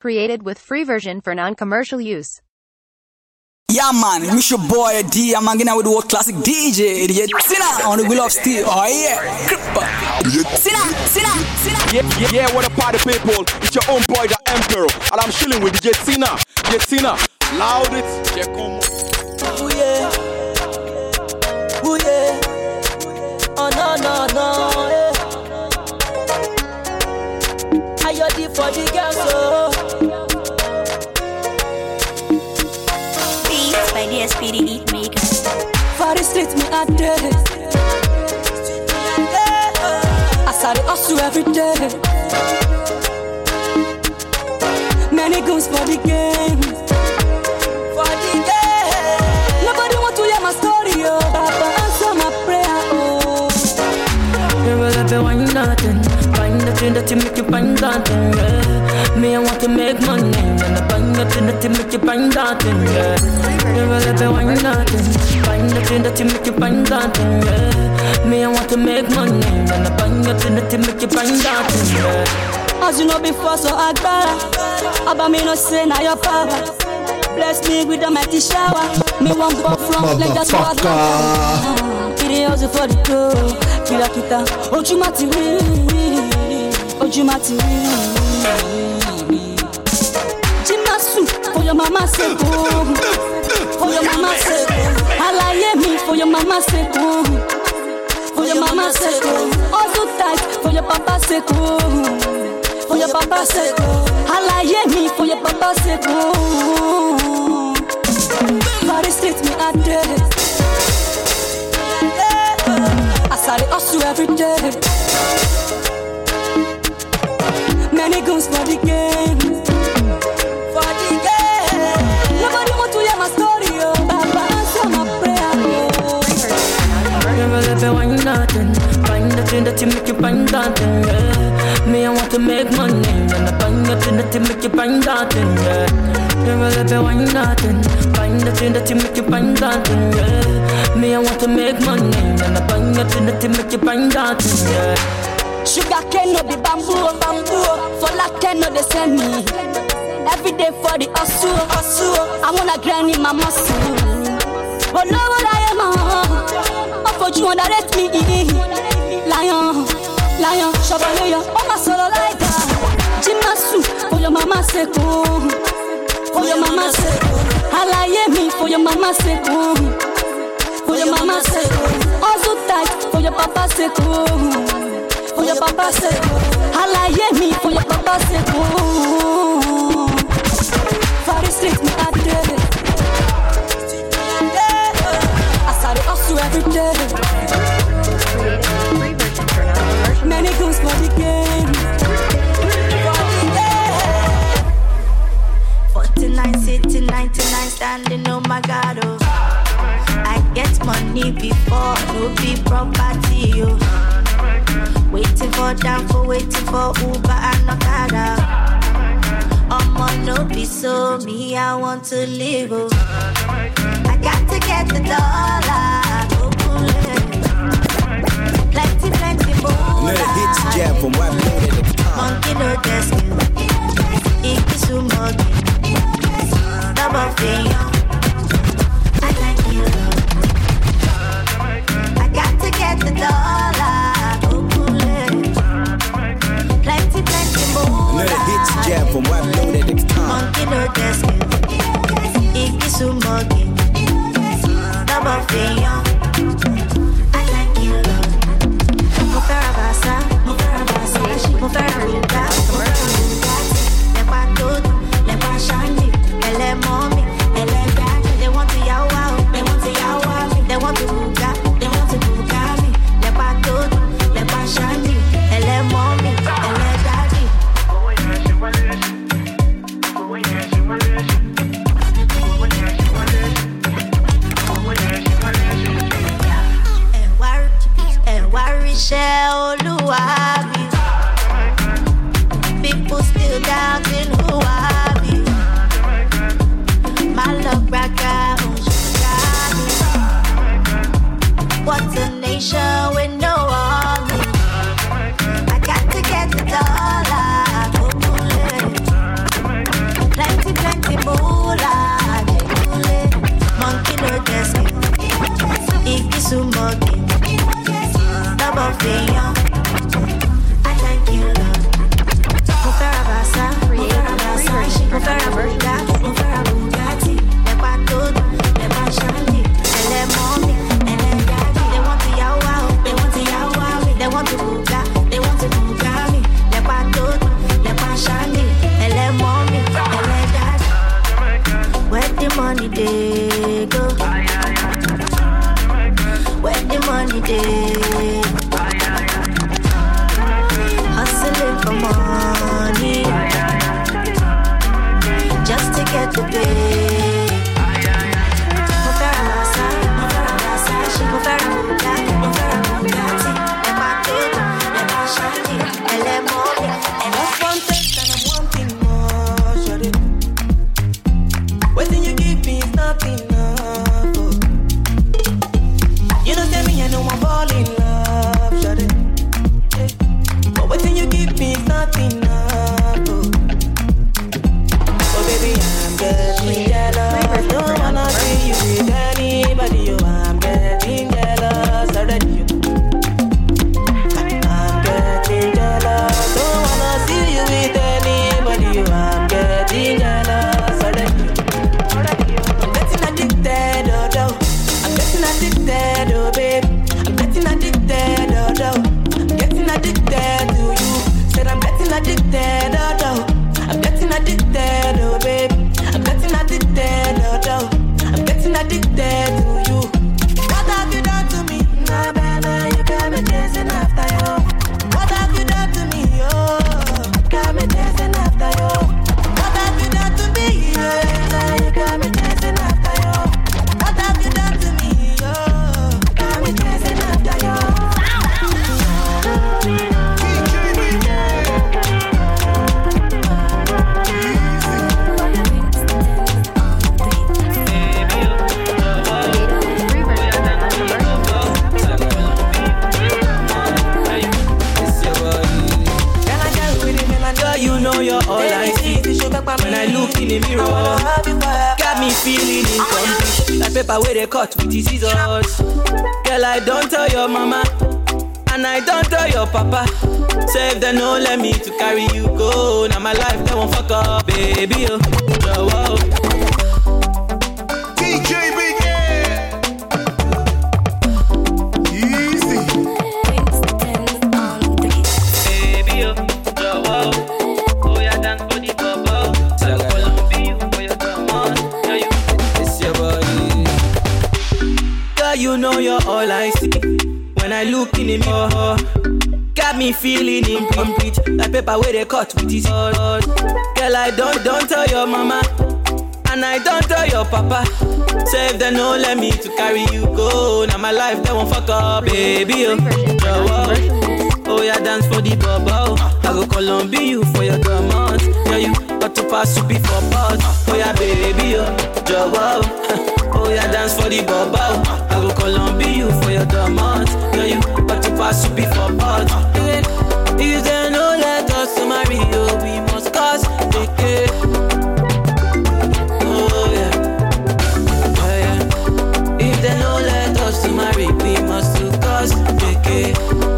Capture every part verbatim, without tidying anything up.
Created with free version for non-commercial use. Yeah man, it's your boy D. I'm hanging out with the old classic D J. D J Tina on the wheel of steel. Oh yeah, Cripper. Tina, Tina, Tina. Yeah, yeah, yeah, what a party people. It's your own boy, the Emperor. And I'm chilling with D J Tina. D J Tina, loud it. Yeah, come on. Ooh yeah. Ooh yeah. Oh no, no, no. Yeah. I got it for the girls, so. By the S P D Heat Maker. For the streets, me a dead. I saw the hustle every day. Many guns for the game. For the game. Nobody want to hear my story, oh. Papa, answer my prayer, oh. You will be wine nothing. Find the thing that you make you find nothing, yeah. Me, I want to make money. And I find the thing that you make you find nothing, yeah. You will be wine nothing. Find the thing that you make you find nothing, yeah. Me, I want to make money. And I find the thing that you make you find nothing, yeah. As you know before, so I got Abba me no say now your power. Bless me with a mighty shower. Me one go from like that's what I it is also for the dough. Kila kita, oju mati wi, oju mati wi. Jimasu for your mama sake, for your mama sake. Alaye me for your mama sake, for your mama sake. Also tight for your papa sake, for your papa sake. Alaye me for your papa sake. For the streets me a dead. I saw the hustle every day. Many guns for the game. For the game. Nobody want to hear my story, oh. Papa, answer my prayer, oh. You will be wine nothing. Find the thing that you make you find nothing, yeah. Me, I want to make money. And I find the thing that you make you find nothing, yeah. You will be wine nothing. Find the thing that you make you find nothing, yeah. Me, I want to make money. And I find the thing that you make you find nothing, yeah. Sugar cane no be bamboo, bamboo. For like cane no they send me. Every day for the hustle, hustle. I wanna grind in my muscle. Oh no, what I am, oh for you underrate me. Lion, lion, Shabaleya, oh my solo like that. Jimasu, for your mama sake, for your mama sake. Alaye me for your mama sake, for your mama sake. Also tight for your papa sake. For your papa sake, alaye me for your papa sake. For the streets me a dead. I saw the hustle every day. Many guns for the game. forty-nine, city, ninety-nine, standing, oh my God, oh. I get money before, no be property, oh. Waiting for down for waiting for Uber and Okada. I'ma no be so me, I want to live. Oh. I got to get the dollar. Oh, plenty, plenty more. Another hits jam from White Loaded. Monkey no desk. Ikisu monkey. Double thing. I like you. I got to get the dollar. Plenty, plenty more. Another hits jam from White Loaded. Monkey no desk. Ikisu monkey. Double thing. I like you. Mufarabasa, Mufarabasa, Mufararuga, Mufararuga. Lepa todo, lepa shandi, ele mommy, ele daddy. They want to yawa, they want to yawa, they want to buga, they want to buga me. Lepa todo, lepa shandi, ele mommy, ele daddy. dead to you. What have you done to me? Nah, nah, you got me chasing after you. What have you done to me? Oh, got me chasing after you. What have you done to me? Yeah, you got me chasing after you. What have you done to me? Oh, got me chasing after you. You know you're all I see. When I look in the mirror, got me feeling incomplete. Like paper where they cut with the scissors. Girl, I don't tell your mama, and I don't tell your papa. Say if they no let me to carry you go. Now my life they won't fuck up, baby. Oh, oh, oh. D J Big Easy. Baby, oh, oh, oh. Dance for the bubble. I go Colombia for your diamond. Girl, you it's your body. Girl, you know you're all I see. When I look in the mirror, got me feeling incomplete. Like paper where they cut with this. Girl, I don't don't tell your mama, and I don't tell your papa. Say if they no let me to carry you go. Now my life they won't fuck up, baby. Oh, oh, oh. Oh, yeah, dance for the bubble. I go Colombia you for your diamonds. Yeah, you got to pass to be for part. Oh, yeah, baby, oh, Joe. Oh, yeah, dance for the bubble. I go Colombia you for your diamonds. Yeah, you got to pass to be for part. If they no let us marry, oh, we must cause the cake. Oh, yeah. Oh, yeah. If they no let us marry, we must cause the cake.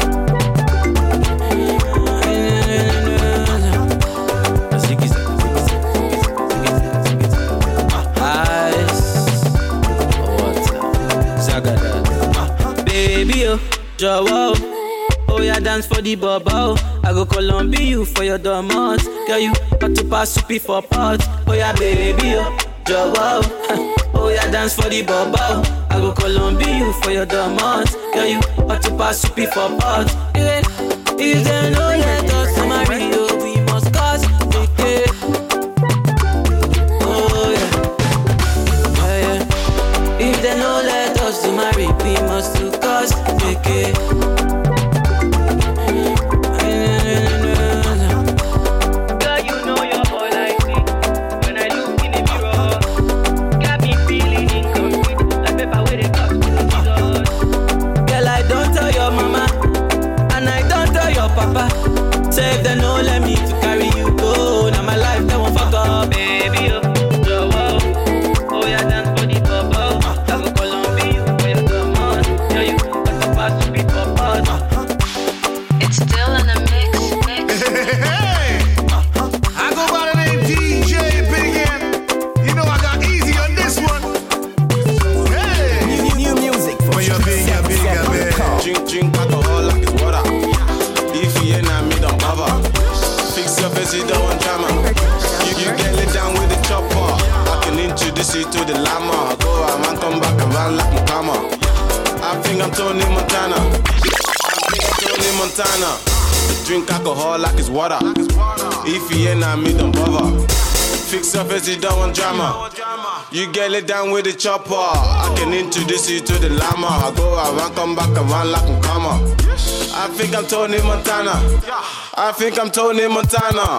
Baby, oh, Joe, oh, yeah, dance for the bubble. I go Colombia you for your diamonds. Girl, you got to pass to be for part. Oh, yeah, baby, oh, Joe, oh, yeah, dance for the bubble. I go Colombia you for your diamonds. Girl, you got to pass to be for part. Yeah. If they no let us marry, oh, we must cause the cake. Oh, yeah, oh, yeah. If they no let us marry, we must cause the cake. Girl, you know you're all I see. When I look in the mirror, got me feeling incomplete. Like paper where they cut with the scissors. Girl, I don't tell your mama, and I don't tell your papa. Say if they no let me to carry you go. Now my life they won't fuck up, baby. Oh, oh, oh. Oh, yeah, dance for the bubble. I go Colombia for your diamond. Yeah, you got to pass to be for part. It's still in the mix, mix. Hey, hey. I go by the name D J Big M. You know I got easy on this one. Hey. New, new music from For your big, your big, your big. Drink, drink alcohol like it's water. If you ain't not me, don't bother. Fix your face, you don't want drama. You, you get it down with the chopper. I can introduce you to the llama. Go out and come back and run like Mukama. I think I'm Tony Montana. I think I'm Tony Montana. Drink alcohol like it's water. If you ain't not me, don't bother. Fix your face, you don't want drama. You get it down with the chopper. I can introduce you to the llama. I go out and come back and run like Mukama. I think I'm Tony Montana. I think I'm Tony Montana.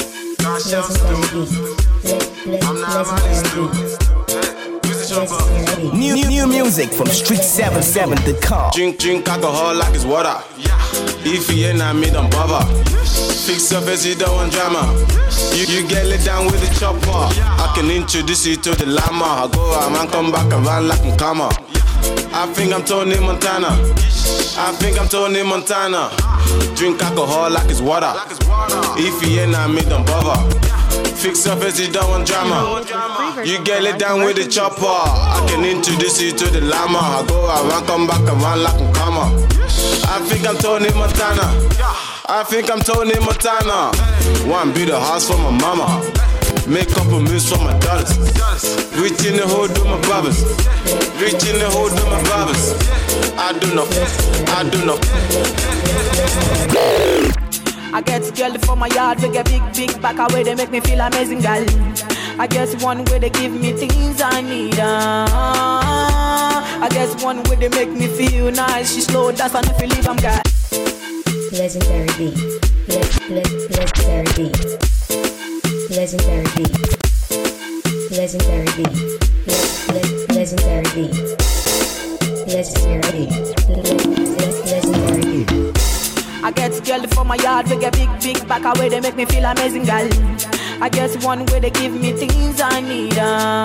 New, new, new music from street seven seven dot com. Drink, drink alcohol like it's water. If you ain't not me, don't bother. Fix your face, you don't want drama. You, you get it down with the chopper. I can introduce you to the llama. I go out and come back and run like Mukama. I think I'm Tony Montana. I think I'm Tony Montana. Drink alcohol like it's water. If you ain't not me, don't bother. Fix your face, you don't want drama. You get it down with the chopper. I can introduce you to the llama. I go out and come back and run like Mukama. I think I'm Tony Montana. I think I'm Tony Montana. One build a house for my mama. Make couple meals for my dollars. Reach in the hood with my brothers. Reach in the hood with my brothers. I do know, I do know. I get girl for my yard, we get big, big back away, they make me feel amazing, girl. I guess one way they give me things I need. Uh, I guess one way they make me feel nice. She slow, that's why I feel leave, I'm got. Legendary beat. Le- le- legendary beat. Legendary beat. Legendary beat. Le- le- legendary beat. Legendary beat. Le- le- legendary beat. I get girl for my yard, we get big, big back away, they make me feel amazing, girl. I guess one way they give me things I need. Uh,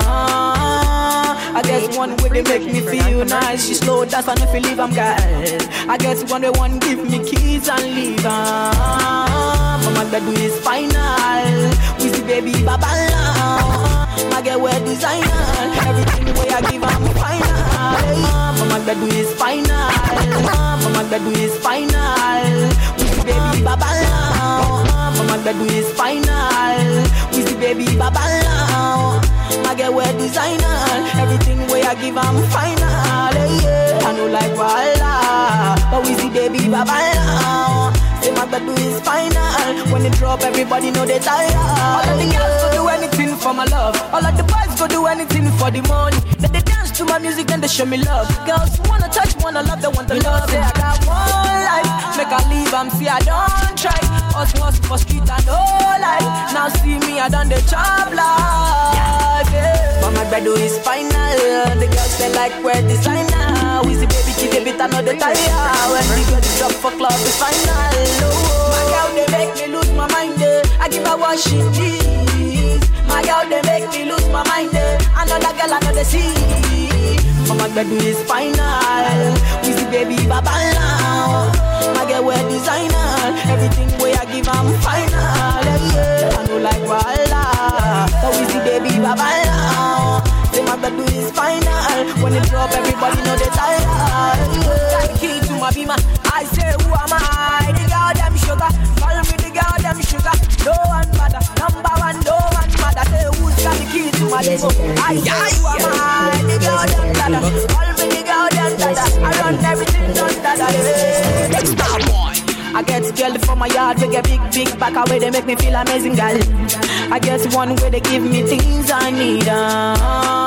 I guess one way they make me feel nice. She slow, that's why I feel leave, I'm girl. I guess one way one give me keys and leave. Uh, but my bed is final. We see baby babala. My girl wear designer. Everything way I give I'm final. But my bed is final. But my bed is final. We see baby babala. But my bed is final. We see baby babala. My girl wear designer. Everything way I give I'm final. Yeah. I know like Walla, but we see baby babala. Say my bed is final. When they drop, everybody know they tired. All of the girls go do anything for my love. All of the boys go do anything for the money. Then they dance to my music, then they show me love. Girls wanna touch, wanna love, they want the love. Say I got one life, make I leave, I'm see I don't try. Us hustle for street and whole life. Now see me, I done the job life. Yeah. But my bed is final. The girls say like we're designer. We see baby kid, they bit another tire. When we go to drop for club, it's final. Oh. My girl, they make me lose my mind. Eh. I give her what she needs. My girl, they make me lose my mind. Eh. Another girl, another see. But my bed is final. We see baby babala. My girl, wear designer. Everything way I give, I'm final. Yeah. I know like Walla, but we see baby babala. Say my bed is final. When they drop, everybody know they tired. Got the key to my beamer. I say, who am I? The girl them sugar. Call me the girl them sugar. No one matter. Number one, no one matter. Say who's got the key to my beamer? I say, who am I? The girl them dada. Call me the girl them dada. I run everything done dada. Star boy. I get girl for my yard, we get big, big back away, they make me feel amazing, girl. I guess one way they give me things I need. Uh,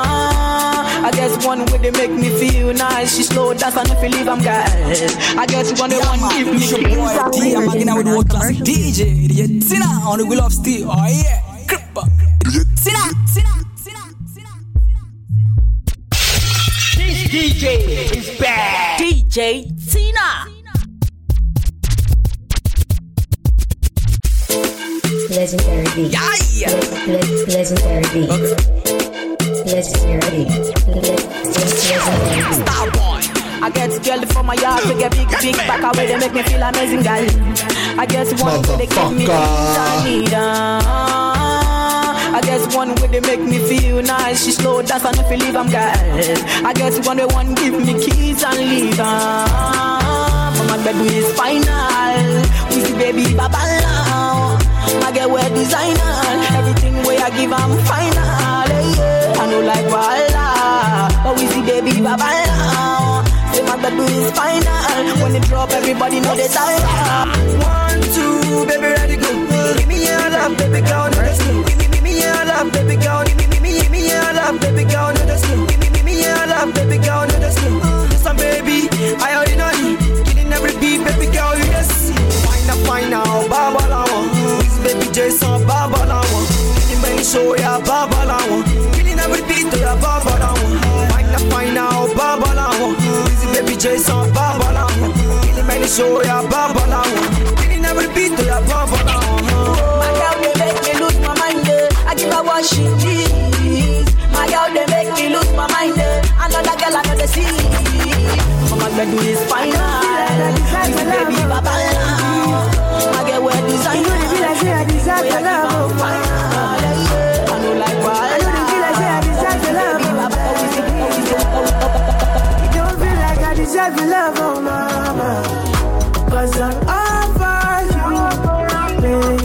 I guess one way they make me feel nice. She slow, that's why I feel leave, I'm girl. I guess one way one give me things I need. I'm hanging out with the world classic D J. Idiot Sina on the wheel of steel. Oh yeah, Cripper. Sina, Sina, Sina, Sina. This D J is bad. D J Sina. Legendary beat. Yeah, yeah. Le- le- legendary beat. Legendary beat. Le- legendary beat. Star boy. I get girl for my yard, we get big, big back away, they make me feel amazing, girl. I guess one way they give me things I need. Uh, I guess one way they make me feel nice. She slow, that's why I feel leave, I'm girl. I guess one way one give me keys and leave. Uh, but my bed is final. We see baby babala. My girl wear designer. Everything way I give, I'm final. Yeah. I know like Walla, but we see baby babala. Say my bed is final. When they drop, everybody know they tired. One, two, baby, ready go. Give me your love, baby girl, no that's slow. Give me, give me your love, baby girl. Give me, give me, give me your love, baby girl, no that's slow. Give me, give me your love, baby girl, no that's slow. Listen, baby, I already know you. Killing every beat, baby girl, you just find out, find out, babalawa. This baby Jason, babalawa. Killing me, show ya, babalawa. Killing every beat, to ya, babalawa. Find out, find out, babalawa. This baby Jason, babalawa. Killing me, show ya, babalawa. Killing every beat, to ya, babalawa. My girl, they make me lose my mind. Eh. I give her what she needs. My girl, they make me lose my mind. Eh. Another girl, another see. My bed is final. This baby babala. My girl, wear design. You know the feel like say I deserve your love. I know like why. I know the feel like say I deserve your love. You don't feel like I deserve your love, oh mama. Cause I'm all for you, baby.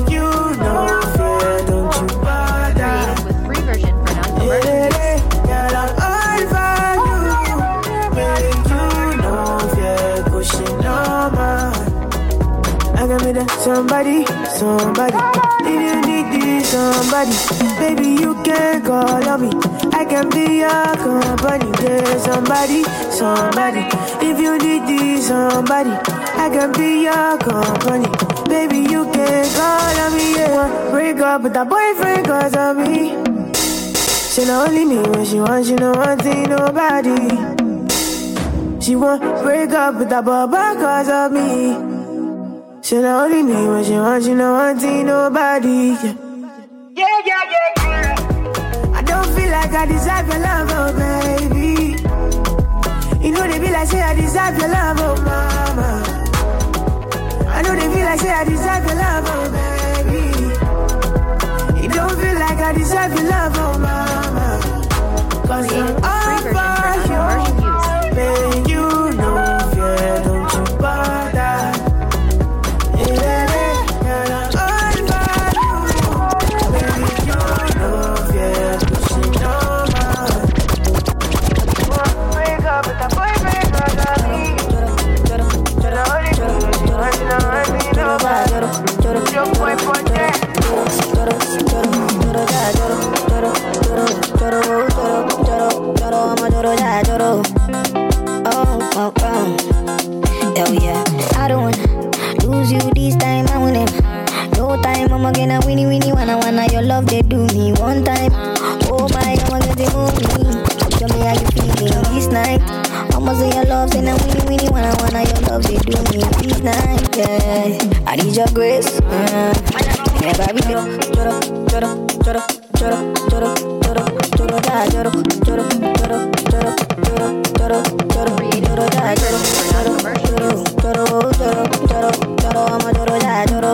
somebody. If you need this somebody, baby, you can call on me. I can be your company. There's somebody, somebody. If you need this somebody, I can be your company. Baby, you can call on me. Yeah. Break up with that boyfriend cause of me. She not only me when she wants, she don't want to nobody. She won't break up with that baba cause of me. She not only me when she wants, she don't want to nobody. Yeah, yeah, yeah, yeah, yeah. I don't feel like I deserve your love, oh baby. You know they feel like say I deserve your love, oh mama. I know they feel like say I deserve your love, oh baby. You don't feel like I deserve your love, oh mama. Cause I'm all for you. Man, you know, yeah, don't you bother. Yeah, yeah, I'm all for you. Man, you know, yeah, pushing over. Break up with that boy, break up with me. Your boy, boy, yeah. Oh, oh, oh. Hell yeah. I don't wanna lose you this time, I want it. No time, I'm gonna winnie winnie wanna wanna your love they do me one time. Oh my, I'm gonna get move me. Show me how you feeling this night. I'ma say your love, say now winnie winnie wanna wanna your love they do me this night. Yeah, I need your grace. Uh, never be no. Choro, choro, choro, choro, choro, choro, choro, da, choro, choro, choro, choro, choro, choro, choro, choro, da, choro, choro, choro, choro, choro, choro, choro, I'ma choro, da, choro.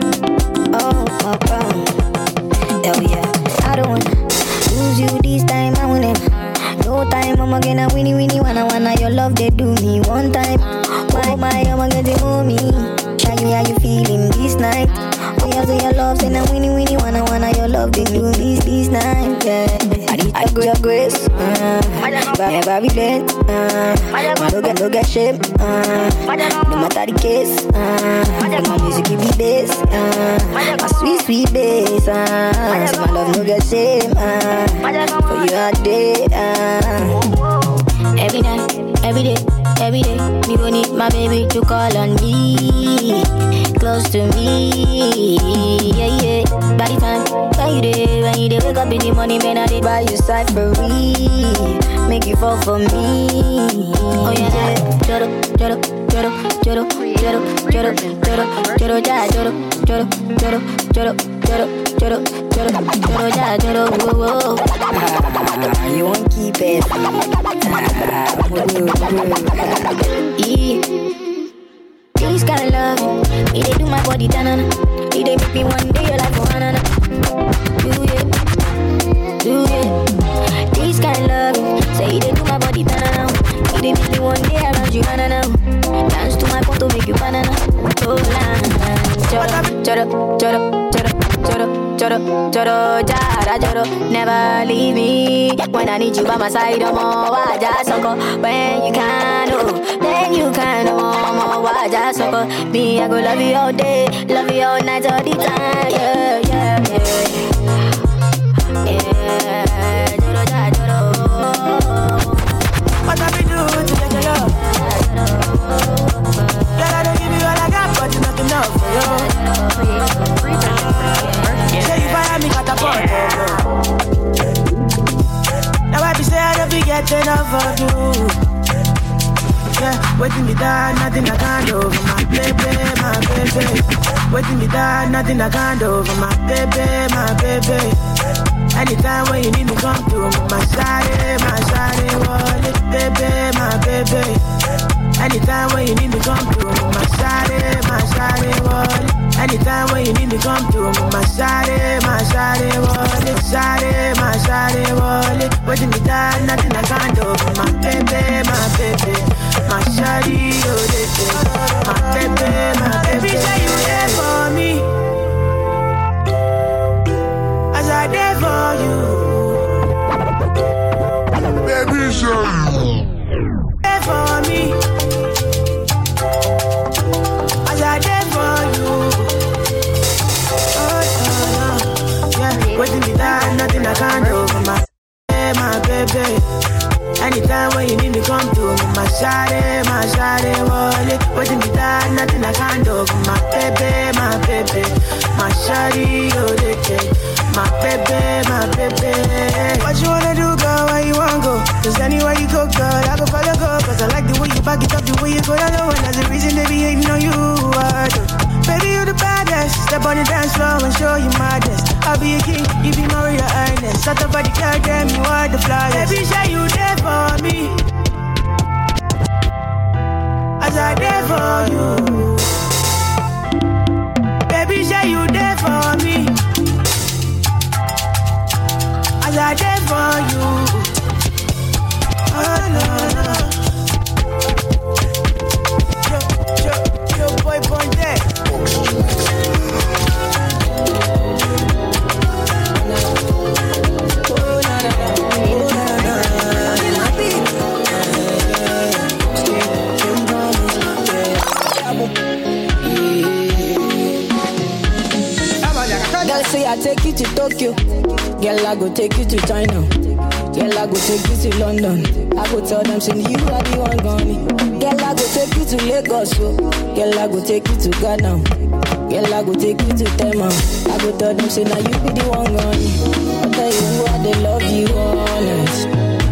Oh, oh, oh. Hell yeah. I don't wanna lose you this time, I want it. No time, I'm gonna winnie winnie wanna wanna your love they do me one time. My my, I'm gonna get move me. Show me how you feeling this night. Oh yeah, say your love, say now winnie winnie wanna wanna your love they do me this night. Yeah, I need I go your grace. Uh, never regret. Uh, my look at look at shame. Uh, no matter the case. Uh, my music give me bass. Uh, my sweet sweet bass. Uh, so my love no get shame. Uh, for you all day. Uh, every night, every day, every day, me gon' need my baby to call on me, close to me, yeah, yeah. By the time, when you day, when you day, wake up in the morning, man, I did buy you side for free, make you fall for me, oh yeah. Joro, joro, joro, joro, joro, joro, joro, joro, ja, joro, joro, joro, joro, joro, joro, joro, joro, ja, joro, whoa, whoa. Ah, you won't keep it. Ah, whoa, whoa, whoa. Yeah. This kind of love, it they do my body tanana. It they make me one day like for banana. Do it, do it. This kind of love, say it they do my body tanana. It they make me one day around you banana. Dance to my photo make you banana. Oh la, choro, choro, choro, choro, choro, choro, choro, jara, choro. Never leave me when I need you by my side. I'm all waja soko. When you can, oh, then you can, oh, more waja soko. Me I go love you all day, love you all night, all the time. Yeah, yeah, yeah. Yeah, choro, jara, choro. What have we do to get your love? Girl, I don't give you all I got, but you not enough for you. Say you fire me, got a point. Now I be say I don't be getting enough of you. Yeah, waiting me down, nothing I can't do for my baby, my baby. Waiting me down, nothing I can't do for my baby, my baby. Anytime when you need me, come through. My side, my side, wallet, baby, my baby. Anytime when you need me, come through. My side, my side, wallet. Anytime when you need me, come through. My side, my side, wallet, side, my side, wallet. Waiting me down, nothing I can't do. My baby, my baby, my shawty, oh baby, my baby, my baby. Say you there for me. As I there for you, baby, show you there for me. As I there for you, Anytime when you need to come to me, my shawty, my shawty, wallet. But in the dark, nothing I can't do. My baby, my baby, my shawty, oh, they take. My baby, my baby. What you wanna do, girl? Where you wanna go? Cause anywhere you go, girl, I go follow, go. Cause I like the way you back it up, the way you go down low. And that's the reason they be hating on you. Baby, you the baddest. Step on the dance floor and show you my best. I'll be a king, you be my real highness. Shut up, body, girl, damn, you are the flyest. Baby, say you there for me, as I there for you. Baby, say you there for me, as I there for you. Oh, no, no. Yo, yo, yo, boy, point there. Girl say I take you to Tokyo, girl I go take you to China, girl I go take you to London. I go tell them say you are the one gone. Girl I go take you to Lagos, so girl I go take you to Ghana, girl I go take you to Tema. I go tell them say now you be the one gone. I tell you who I they love you honest,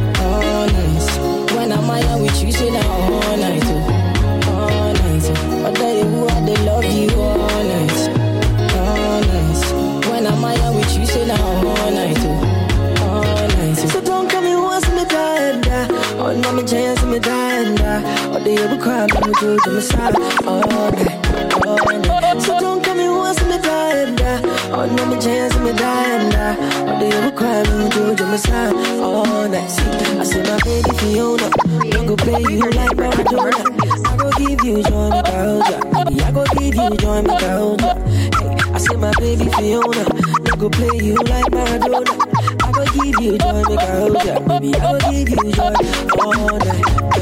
honest. When I'm out with you say now all night, all night. I tell you who I they love you honest, honest. When I'm out with you say now all night, all night. So don't come here once me die, oh no me chance me die, oh they ever cry me go to my side, all night, all night. So don't come here once me die, oh no me chance me die, oh they ever cry me go to my side, all night. See, I say my baby Fiona, don't go play you like Maradona. I go give you joy, me Caroja. Baby, I go give you joy, me Caroja. Hey, I say my baby Fiona, don't go play you like Maradona. I go give you joy, me Caroja. Baby, I go give you joy all night.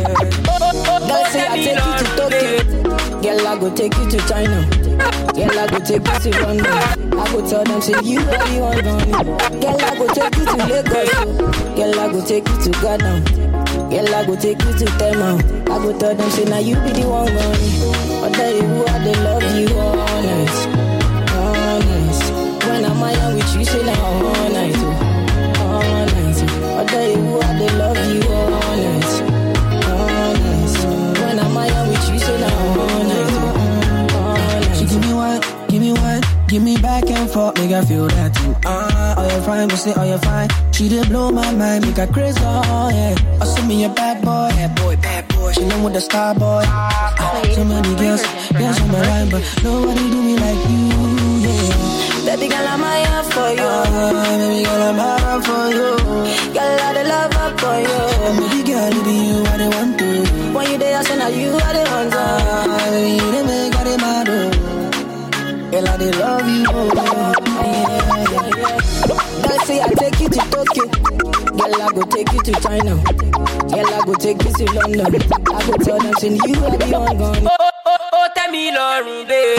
Girl say I take you to Tokyo, girl I go take you to China, girl I go take you to London. I go tell them say you are the one gone. Girl I go take you to Lagos, girl I go take you to Ghana, girl I go take you to Tema. I go tell them say now you be the one gone. I tell you who I they love you honest, honest. When I'm out with you say now all night, all night. I tell you who I they love you honest, honest. When I'm out with you say now all night, all night. She give me one, give me one, give me back and forth, make I feel that too. Ah, uh, oh you fine, but say oh you fine. She did blow my mind, make her crazy, oh yeah. I see me a bad boy, bad boy, bad boy. She know with the star boy. Uh, so many girls, girls on my line, but nobody do me like you, yeah. Baby girl, I'm here for you. Uh, baby girl, I'm here for you. Girl, I the love up for you. Baby girl, it be you I the want to. When you there, I say now you are the one to. Uh, baby, they make all the mad, oh. Girl, I they love you, oh. Yeah, yeah, yeah. Girl, say I take you to Tokyo, girl, I go take you to China, girl, I go take you to London. I go tell them say you are the one gone. Oh, oh, oh, tell me Lord, baby.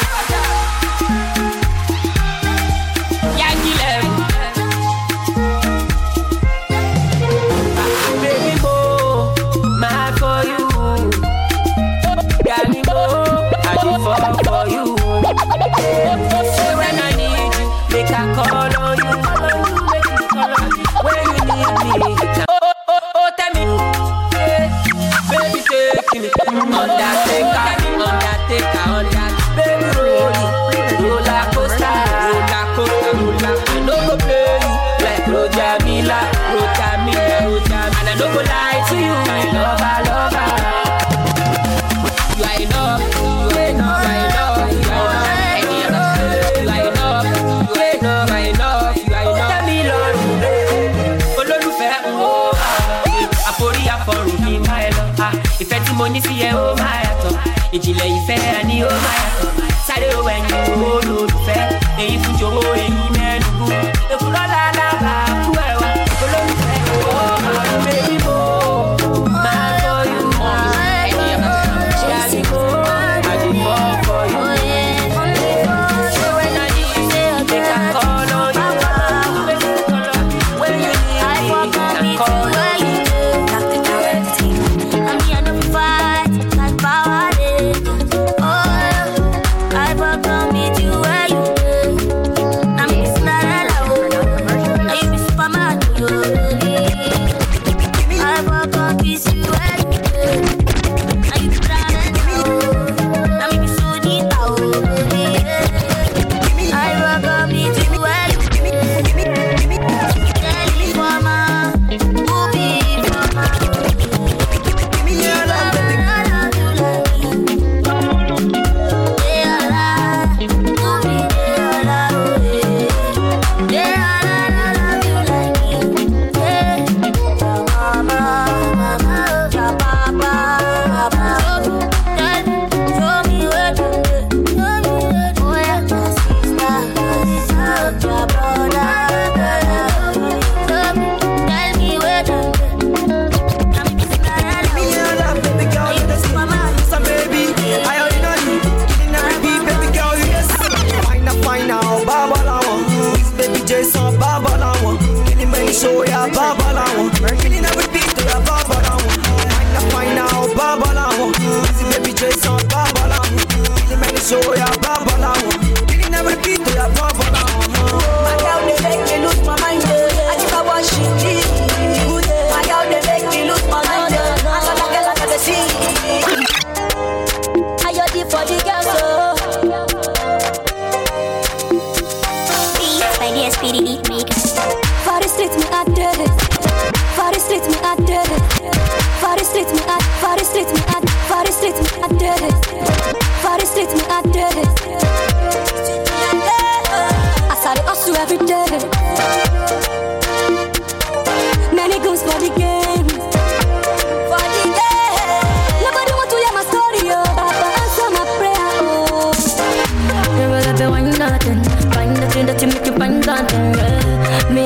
Baby, mo, mad for you. Got me mo, I did fall for you. Say when I need you, make a call on you. When you need me, oh, oh, oh, tell me, yeah. Baby, take me, undertaker, undertaker, undertaker. Baby, roll, roller coaster, roller coaster, roller. I no go play you like Roger Miller, Roger Miller, Roger Miller. And I no go lie to you, my lover, lover. You are enough, you are enough, you are enough, you are enough. You are enough, you are enough, you are enough, you are enough. Tell me, Lord, olólùfẹ́, oh, àforí àfọrùn kì í máa lọ. Ìfẹ́ tí mo ní sí ẹ, ó máa yàtọ̀. Ìjìnlẹ̀ ìfẹ́ ẹni ó máa yàtọ̀. Sáré owó ẹ̀yìn olólùfẹ́, èyí fún jòwó èyí mẹ́nugu. Èkúrọ́ làlàbà kú ẹ̀wà, olólùfẹ́, oh, baby mo, máa for you. Ṣé àdìgbò, àdìgbò for you. So when I need you, make a call on you. When you need me, make a call on you.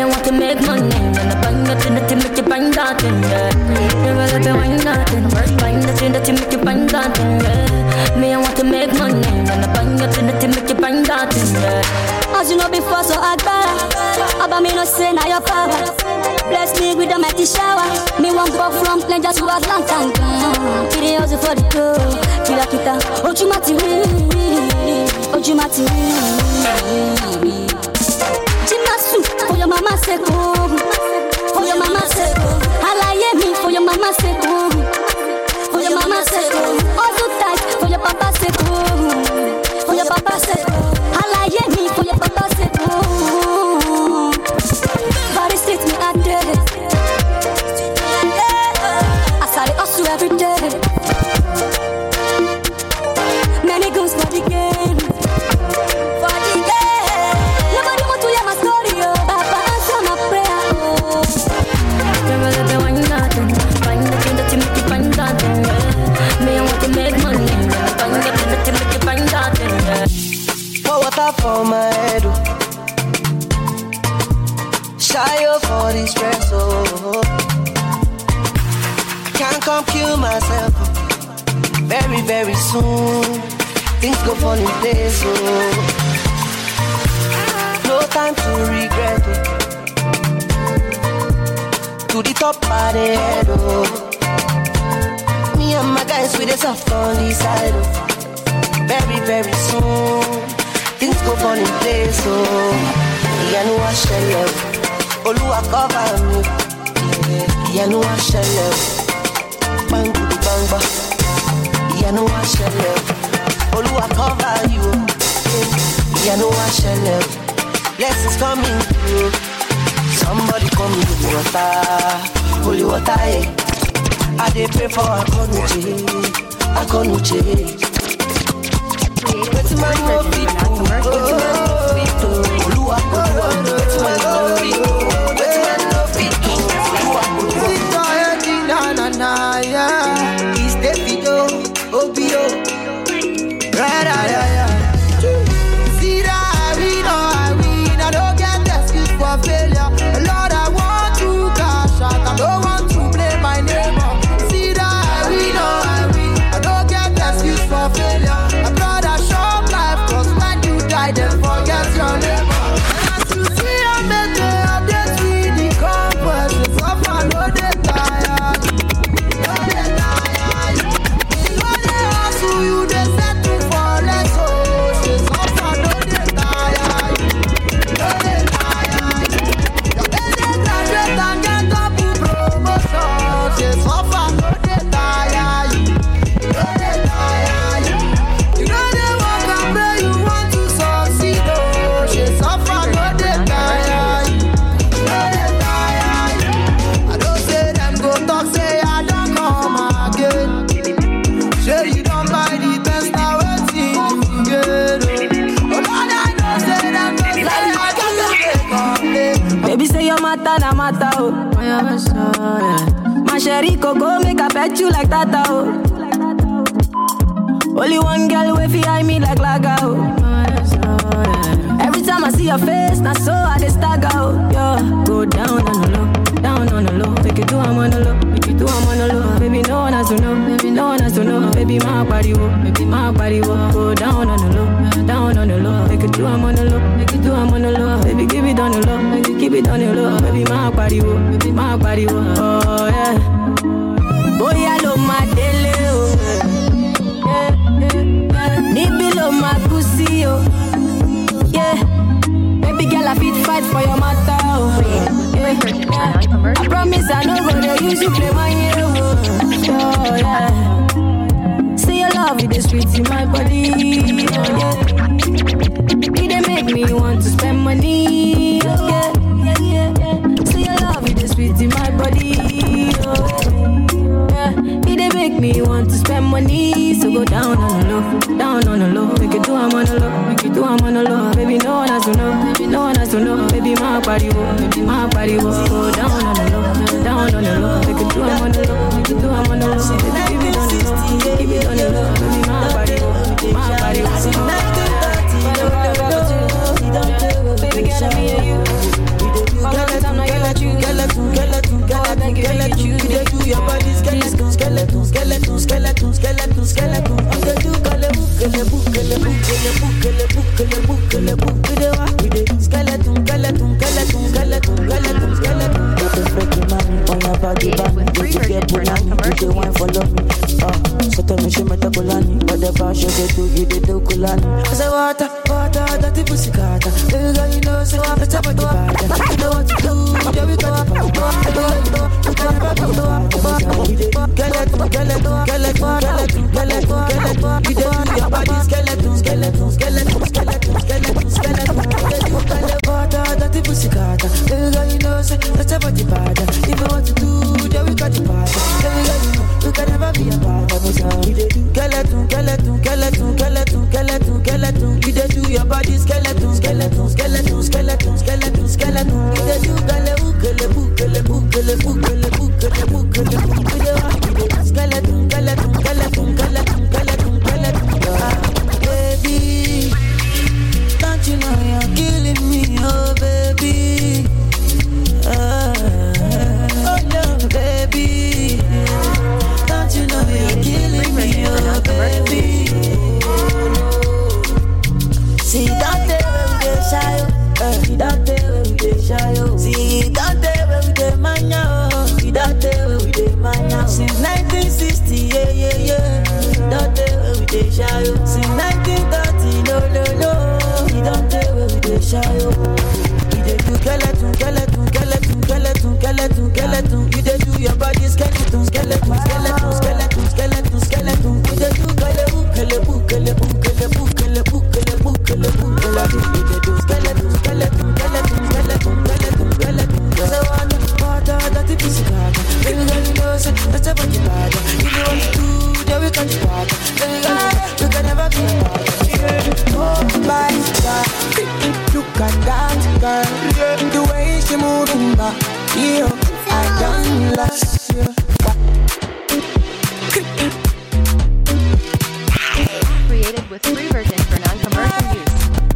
Me, I want to make money. And I bang that thing that you make you bang that thing, yeah. Never let me wine that thing. Bang that thing that you make you bang that thing, yeah. Me, I want to make money. And I bang that thing that you make you bang that thing, yeah. As you know before, so I got Abba me no say now your power. Bless me with a mighty shower. Me one go from plane just to Atlanta. It is also for the toe. Kila kita, Ojumati Ojumati Jimasu, for your mama seko. For your mama seko. Alaye me for your mama seko. For your mama seko. Also tight for your papa seko. For your papa seko. Alaye me for your papa seko. Body street me a day. I started hustle every day. Many guns for the game. For the game. Nobody want to hear my story, oh. Papa answer my prayer, oh. Never let me wine that thing. Find the thing that you make you find that thing, yeah. Me, I want to make money. Find the thing that you make you find that thing, yeah. Pour water for my head, oh. Shy up for the stress, oh. Can't come kill myself, oh. Very, very soon things go fall in place, oh. No time to regret, oh. To the top of the head, oh. Me and my guys with the soft on the side, oh. Very, very soon things go fall in place, oh. Yeah, no I shall love. Oluwa cover me. Yeah, no I shall love. Bang, bang, bang. Yeah, no I shall love. Oluwa cover you. Yeah, no I shall love. Blessings coming through. Somebody call me holy water. Holy water, eh. I dey pray for Akonuche. Akonuche. What's my love? Oluwa, Oluwa. What's my love? What's my love? Oluwa, Oluwa. Na na na, yeah. It's Davido, Obio. Right, yeah, yeah. See that I win, oh, I win. I don't get excuse for failure. Lord, I want to cash out. I don't want to play my name up. See that I win, oh, I win. I don't get excuse for failure. I brother short life, cause when you die, then forget your name up. And as you see, I make the updates with the compass. It's off and no they tired. No they tired. No they hustle, you they settle for less. Oh, it's off and no they tired. No they tired. Your baby graduate and get double promotion. It's off and no they tired. No they tired. You know they walk and pray you want to succeed. Oh, it's off and no they tired. No they tired. I don't say them go talk, say I don't come again. Say you don't buy the best, now waiting you get. Oh, Lord, I don't say them go say I don't complain. Baby, say your matter, na matter, oh. My sherry coco make I pet you like that, oh. Only one girl way fi eye me like laga, oh. Every time I see your face, na so I dey stagger, oh. Yo, go down on the low, down on the low. Make it do I'm on the low, make it do I'm on the low. Baby, no one has to know, baby, no one has to know. Baby, my body, oh, baby, my body, oh. Go down on the low, down on the low. Make it do I'm on the low, make it do I'm on the low. Baby, give it on the low, make it keep it on the low. Baby, my body, oh, baby, my body, oh. Oh yeah. Boy, I love my daily, oh. Nibilo my pussy, oh. Yeah. Baby girl, I fit fight for your matter, oh. Yeah. Yeah. I promise I no gonna use you play my hero, oh. Oh, yeah. Say your love, it is sweet in my body, oh, yeah. It dey make me want to spend money, oh, yeah. Yeah, yeah, yeah. Say your love, it is sweet in my body, oh, yeah. It dey make me want to spend money, so go down on the low, down on the low. Make it do I'm on the low, make it do I'm on the low. Baby, no one has to know, baby, no one has to know. Baby, my body, oh, baby, my body, oh. Go down on the low, down on the low. Make it do I'm on the low, make it do I'm on the low. Baby, keep it on the low, keep it on the low. Baby, my body, oh, my body, oh. Baby, girl, me and you. body bang. You can get punani, you can wine follow me. Ah, so tell me she met a kulani, whatever she they do, you they do kulani. I say water, water, dirty pussy carter. Baby girl, you know say let's have a party. You know what to do, yeah we got the party. We can never be the party. Get it, get it, get it, get it, get it, get it. You they do your body skeleton, skeleton, skeleton, skeleton, skeleton, skeleton. You they do water, dirty pussy carter. Baby girl, you know say let's have a party. You know what to do, yeah we got the party. Baby girl, you know you can never be a party. We they do skeleton, skeleton, skeleton, skeleton, skeleton, skeleton. You they do your body skeleton, skeleton, skeleton, skeleton, skeleton, skeleton. You they do gale ukele ukele ukele ukele ukele ukele ukele. Skeleton, skeleton, skeleton, skeleton, skeleton, skeleton. Baby, don't you know you're killing me, oh baby. Uh, oh no, baby. Don't you know you're killing me, oh baby. See, don't tell me we dey shy, oh. See, don't tell me we dey shy, oh. See, don't tell me we dey mania, oh. See, don't tell me we dey mania. Since nineteen sixty, yeah, yeah, yeah. Don't tell me we dey shy, oh. Since nineteen thirty, no, no, no. See, don't tell me we dey shy, oh. You dey do skeleton, skeleton, skeleton, skeleton, skeleton, skeleton. You dey do your body skeleton, skeleton, skeleton, skeleton, skeleton, skeleton. You dey do kele kele kele kele kele kele kele kele. You dey do skeleton, skeleton, skeleton, skeleton, skeleton, skeleton. So I know water dirty pussy carter. Baby girl, you know say let's have a party. If you want to do, then we can do party. Baby girl, we can never be apart. Oh my God, look at that girl, the way she moving back. Yeah, I done lost you. Created with free version for non-commercial use.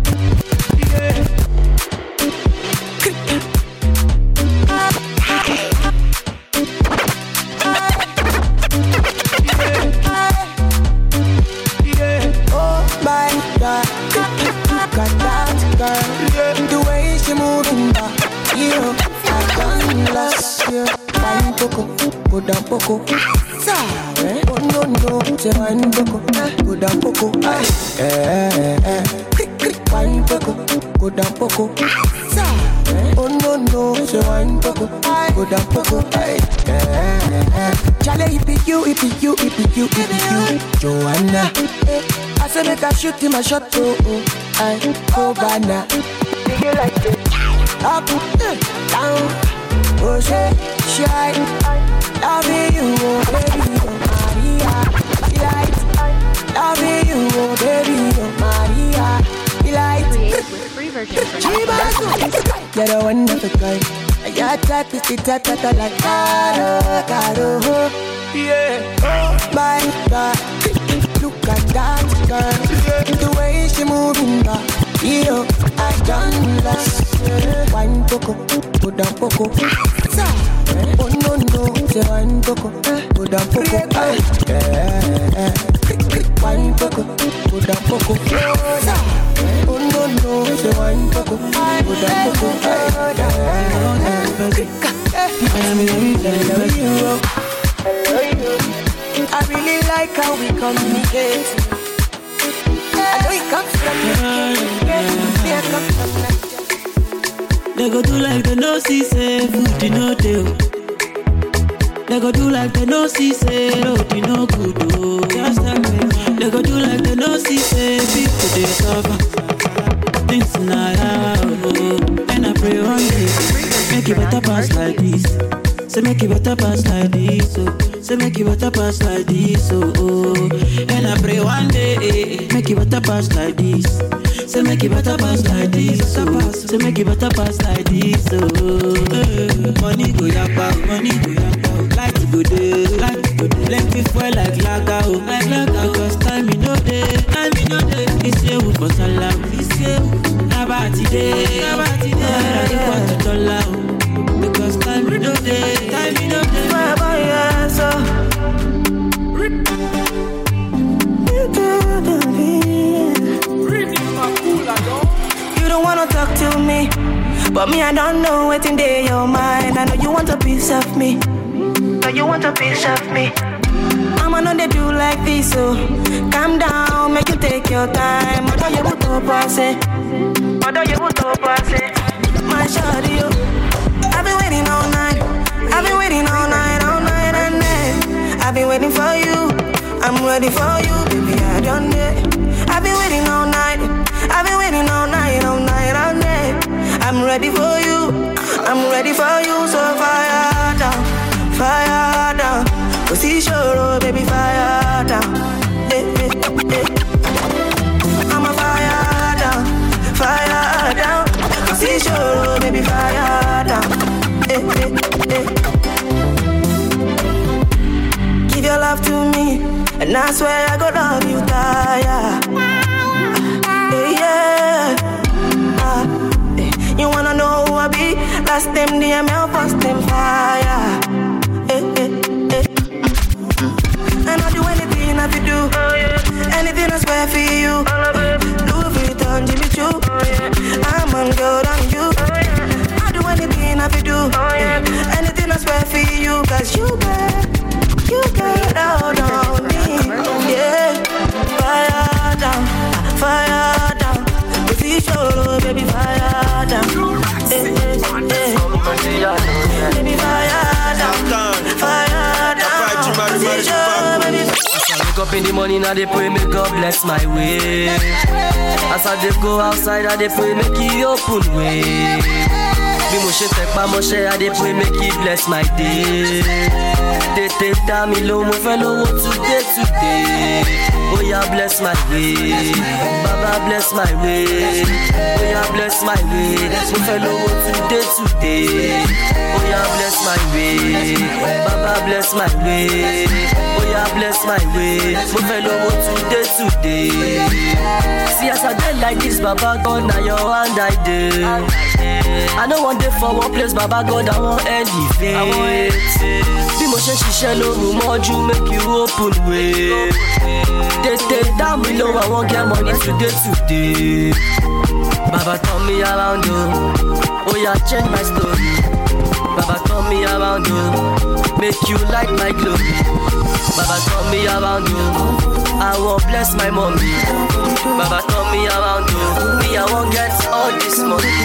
Oh my God, look at that girl, the way she moving back. Yeah, I done lost you. Wine poco, go down poco. Sorry, oh no no, say wine poco, go down poco. Eh eh eh, wine poco, go down poco. Sorry, oh no no, say wine poco, go down poco. Eh eh eh, Charlie, it be you, it be you, it be you, it be you, Joanna. I say make I shoot him a shot, oh oh, I go banana. You like it? Up, down, oh shit, shine. Loving you, oh baby, oh Maria. Delight. Loving you, oh baby, oh Maria. Delight. Created with free version for non-commercial. You're the wonderful guy. Your type is the type that I like. Caro, caro, yeah. Oh my God, look at that girl, the way she moving back. Yeah, I done lost. Wine poco, go down poco. Oh no no, say wine poco, go down poco. Eh, wine poco, go down poco. Oh no no, say wine poco, go down poco. I really like how we communicate. I know it comes from you. Yeah, it comes from you. They go do like they no see say food you no do. They go do like they no see say road you no good oh. Just tell me. They go do like they no see say people they suffer. Things not out oh. And I pray one day make it better pass like this. Say make it better pass like this oh. Say make it better pass like this oh, oh. And I pray one day eh, make it better pass like this. Say make it better pass like this oh. Say make it better pass like this oh. eh. Money go yakpa, money go yakpa. Light go dey, light go dey. Plenty fuel like laga oh, like laga. Because time you know dey, time you know dey. This year we for salam, this year nabati dey, nabati dey. I want to dollar oh. Because time you know dey, time you know dey. My boy answer. You don't wanna talk to me, but me I don't know what's in your mind. I know you want a piece of me. you want a piece of me. I'ma know they do like this, so calm down, make you take your time. Mother, you put up, I say. Mother, you put up, I say. My shawty, you. I've been waiting all night. I've been waiting all night, all night and day. I've been waiting for you. I'm ready for you, baby. I don't need. I've been waiting all night. I've been waiting all night, all night, all day. I'm ready for you. I'm ready for you. So fire down, fire down. Cause he's sure, baby, fire down. Eh, eh, eh. I'm a fire down, fire down. Cause he's sure, baby, fire down. Eh, eh, eh. Give your love to me, and I swear I go love you, tire. Eh, yeah. Ah, eh. You wanna know who I be? Last them D M L, first them fire. Eh, eh. And I'll do anything I feel do. Oh, yeah. Anything I swear for you. Louis Vuitton, Jimmy Choo. Oh, yeah. I'm on good on you. Oh, yeah. I'll do anything I feel do. Oh, yeah. Anything I swear for you. Cause you got, you got out on me. Yeah. Fire down, fire down. If you show, baby, fire down. Eh, eh, eh. Baby, fire down, fire down. As I wake up in the morning, I dey pray, make God bless my way. As I dey go outside, I dey pray, make He open way. Bí mo ṣe fẹ́ pa mo ṣe, I dey pray, make He bless my day. Tètè dá mi lóhùn, mo fẹ́ lówó today today. Oh yeah, bless my way, Baba bless my way. Oh yeah, bless my way, mo fẹ́ lówó today today. Oh yeah, bless my way, Baba bless my way. Oh yeah, bless my way, mo fẹ́ lówó today today. See as I dey like this, Baba God, na your hand I dey. I no wan dey for one place, Baba God, I wan elevate. Bí mo ṣe ń ṣiṣẹ́ lóru mọ́jú, make you open way. Tètè dá mi lóhùn, I wan get money today today. Baba turn me around, oh, oh yeah, change my story. Baba turn me around, oh, make you like my glory. Baba turn me around, oh, I wan bless my mommy. Baba turn me around, oh, me I wan get all this money.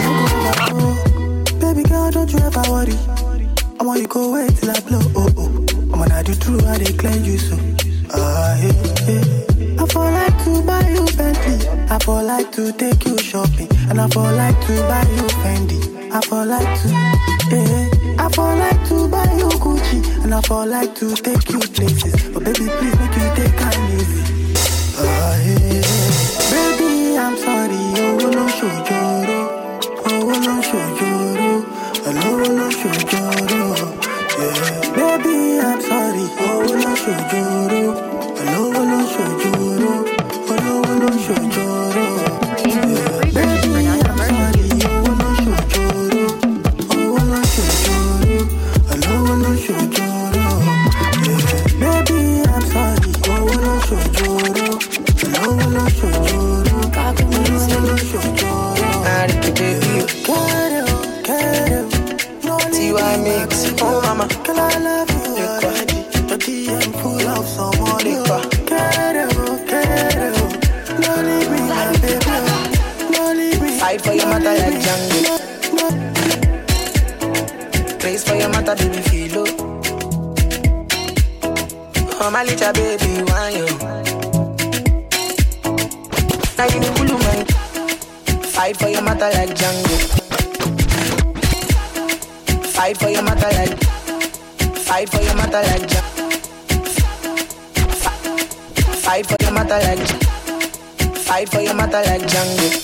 Baby girl, don't you ever worry. I want you go wait till I blow, oh oh. I'm gonna do true, I declare you so. Ah, hey, hey. I fall like to buy you Bentley. I fall like to take you shopping. And I fall like to buy you Fendi. I fall like to, hey. I fall like to buy you Gucci. And I fall like to take you places. But baby, please make you take time easy. Ah, hey, hey. Baby, I'm sorry. Oh, no, show you. Oh, no, show you. Oh, no, show you. Yeah. Baby, I'm sorry. Oh, no, show you. Oh, no, show you. Oh, no, show you. Yeah. Baby, I'm sorry. Oh, no, show you. Oh, no, show you. Oh, no, show you. Yeah. Baby, I'm sorry. Oh, no, show you. Oh, no, show you. Oh, no, show you. I like baby. Quiero, quiero. T Y mix. Oh, mama. Girl, I love you already. Your D M full of some money. Quiero, quiero. No leave me, my baby. No leave me. Fight for your mother like Django. Place for your mother, baby, feel low. Oh, my little baby, why you? Now you need cool mind. Fight for your mother like Django. Fight for your mother like. Fight for your mother like Django. Fight for your mother like. Fight for your mother like Django.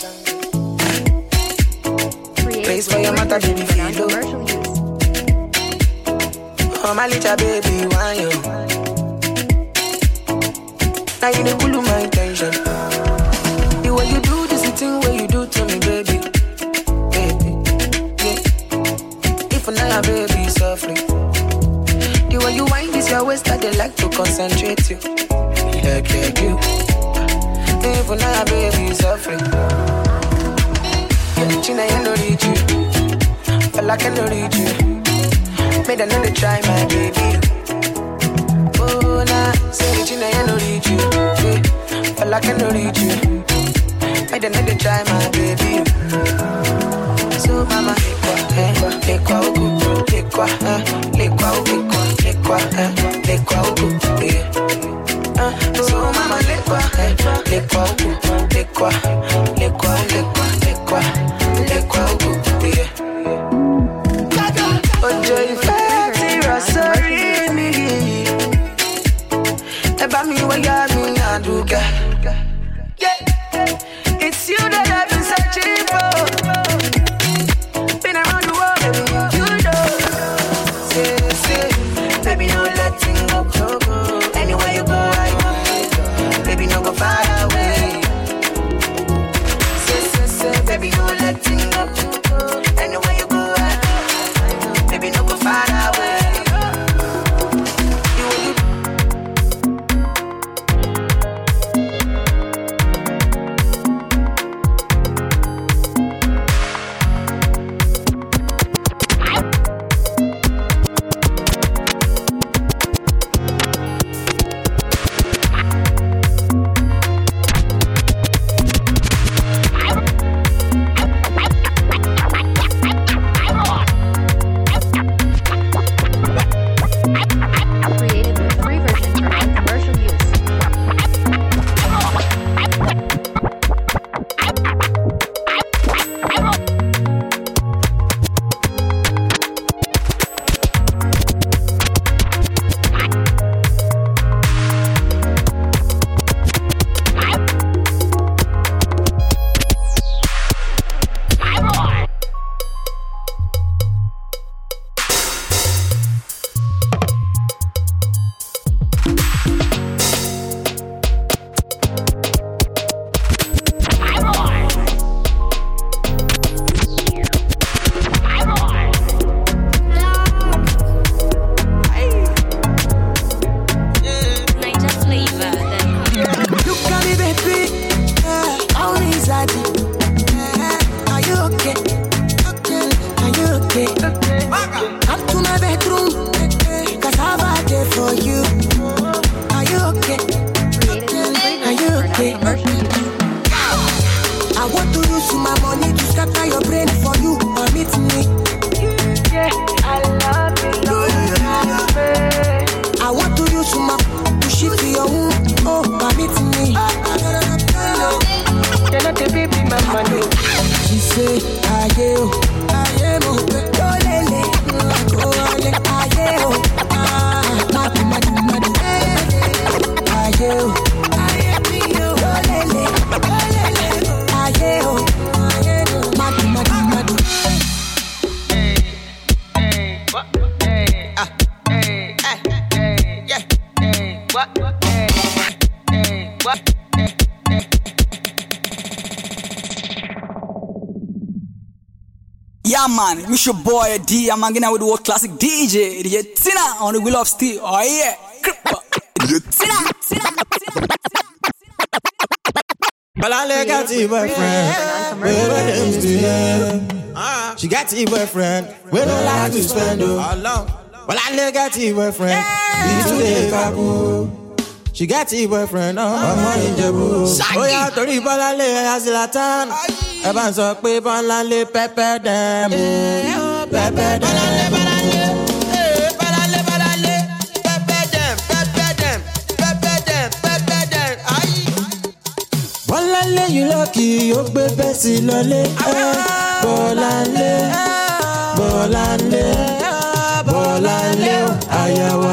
Place for your mother, baby, feel low. Oh, my little baby, why you? Now you need cool my attention. The way you do this, the thing where you do to me, baby. Baby, yeah. If now, baby, softly. The way you wind this your waist, I they like to concentrate you. Like, like you. If now, baby, softly. Yeah, China, you know reach you. Feel like I know reach you. Made another try, my baby. I cannot reach you. I don't need to try my baby. So mama, lekwa, lekwa, lekwa, lekwa, lekwa, lekwa, lekwa, lekwa, yeah. So mama, lekwa, lekwa, lekwa, lekwa, lekwa, lekwa, lekwa, yeah. Ojo ife ti ra sórí mi, ẹ bá mi wáyà mi àdúgà. It's you that I've been searching for. Been around the world, baby, you know. Say, say, baby, no letting go. Anywhere you go, I go. Baby, no go far away. Say, say, say, baby, no letting go. Anywhere you go, I go. Baby, no go far away. Yeah, man, it's your boy D. I'm hanging out with the world classic D J. D J Tina on the wheel of steel. Oh, yeah. D J Tina. But I like got a boyfriend. Where them still? She got a boyfriend. We don't like to spend though. Well, I like got a boyfriend. We today couple. She got a boyfriend. I'm on in Jebu. Oh yeah, Tori Balale Azilatan. Evan sọ pé Balale pepper them. Pepper them. Balale Balale pepper them. Pepper them. Pepper them. Pepper them. Balale you lucky, o gbe besi lole. Balale. Balale. Balale ayawa.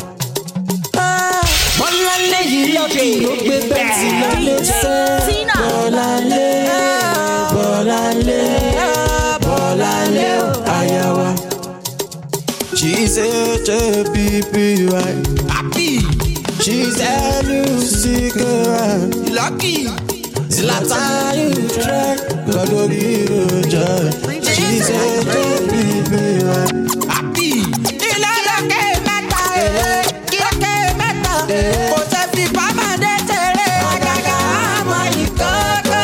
Balale you lucky, o gbe besi lole. Balale. Balale. Balale ayawa. She's a B P Y. Happy. She's a new secret. Lucky. Zlatan you try. God will be the judge. She's a B P Y. Happy. Ilala ke meta. Kila ke meta. Ko se fi pa ma de tere. Agaga ama ikoko.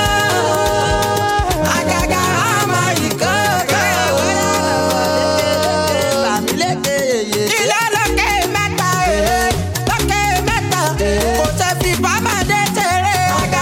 Agaga ama ikoko. Ilala ke meta. Ko se fi pa ma de tere.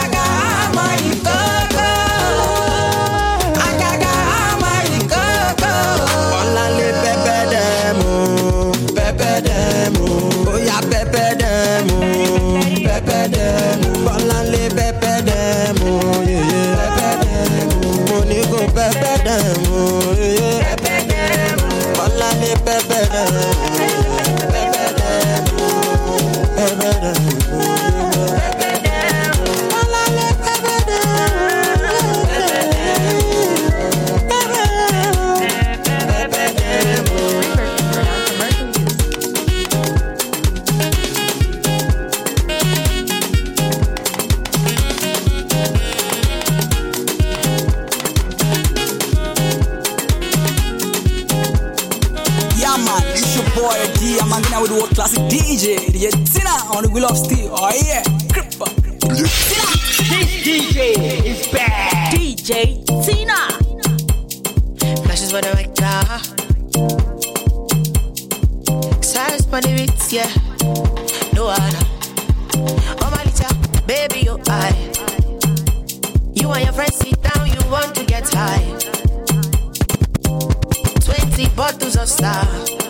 With the world classic D J, D J Tina on the wheel of steel. Oh yeah, Cripper. Tina. This D J is bad. D J Tina. Flashes for the wrecker. Size for the beats, yeah. No other. Oh my little baby, you high. You and your friends sit down, you want to get high. Twenty bottles of star.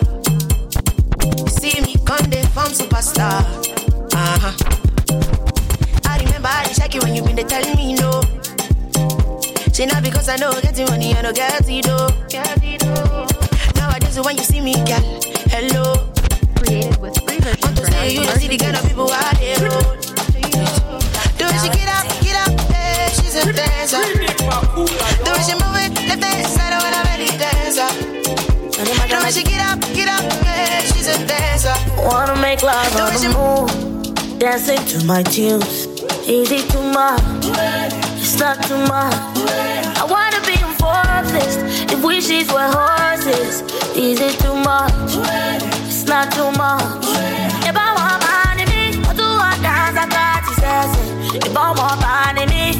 See me come there from superstar. Uh-huh. I remember I didn't check you when you been there telling me no. Say not because I know getting money, I know get it though. Nowadays when you see me, girl, hello. Created with free version want to for say you don't see the kind of people who are there. Do she get up, get up, hey, she's a dancer. Do she move it, left hand side, I wanna belly dancer. Do she get up, get up, hey, she's a dancer. Wanna make love on the move, dancing to my tunes. Easy too much, it's not too much. I wanna be in forest, if wishes were horses. Easy too much, it's not too much. If I want money, me, I do want dance, I got to say. If I want money, me,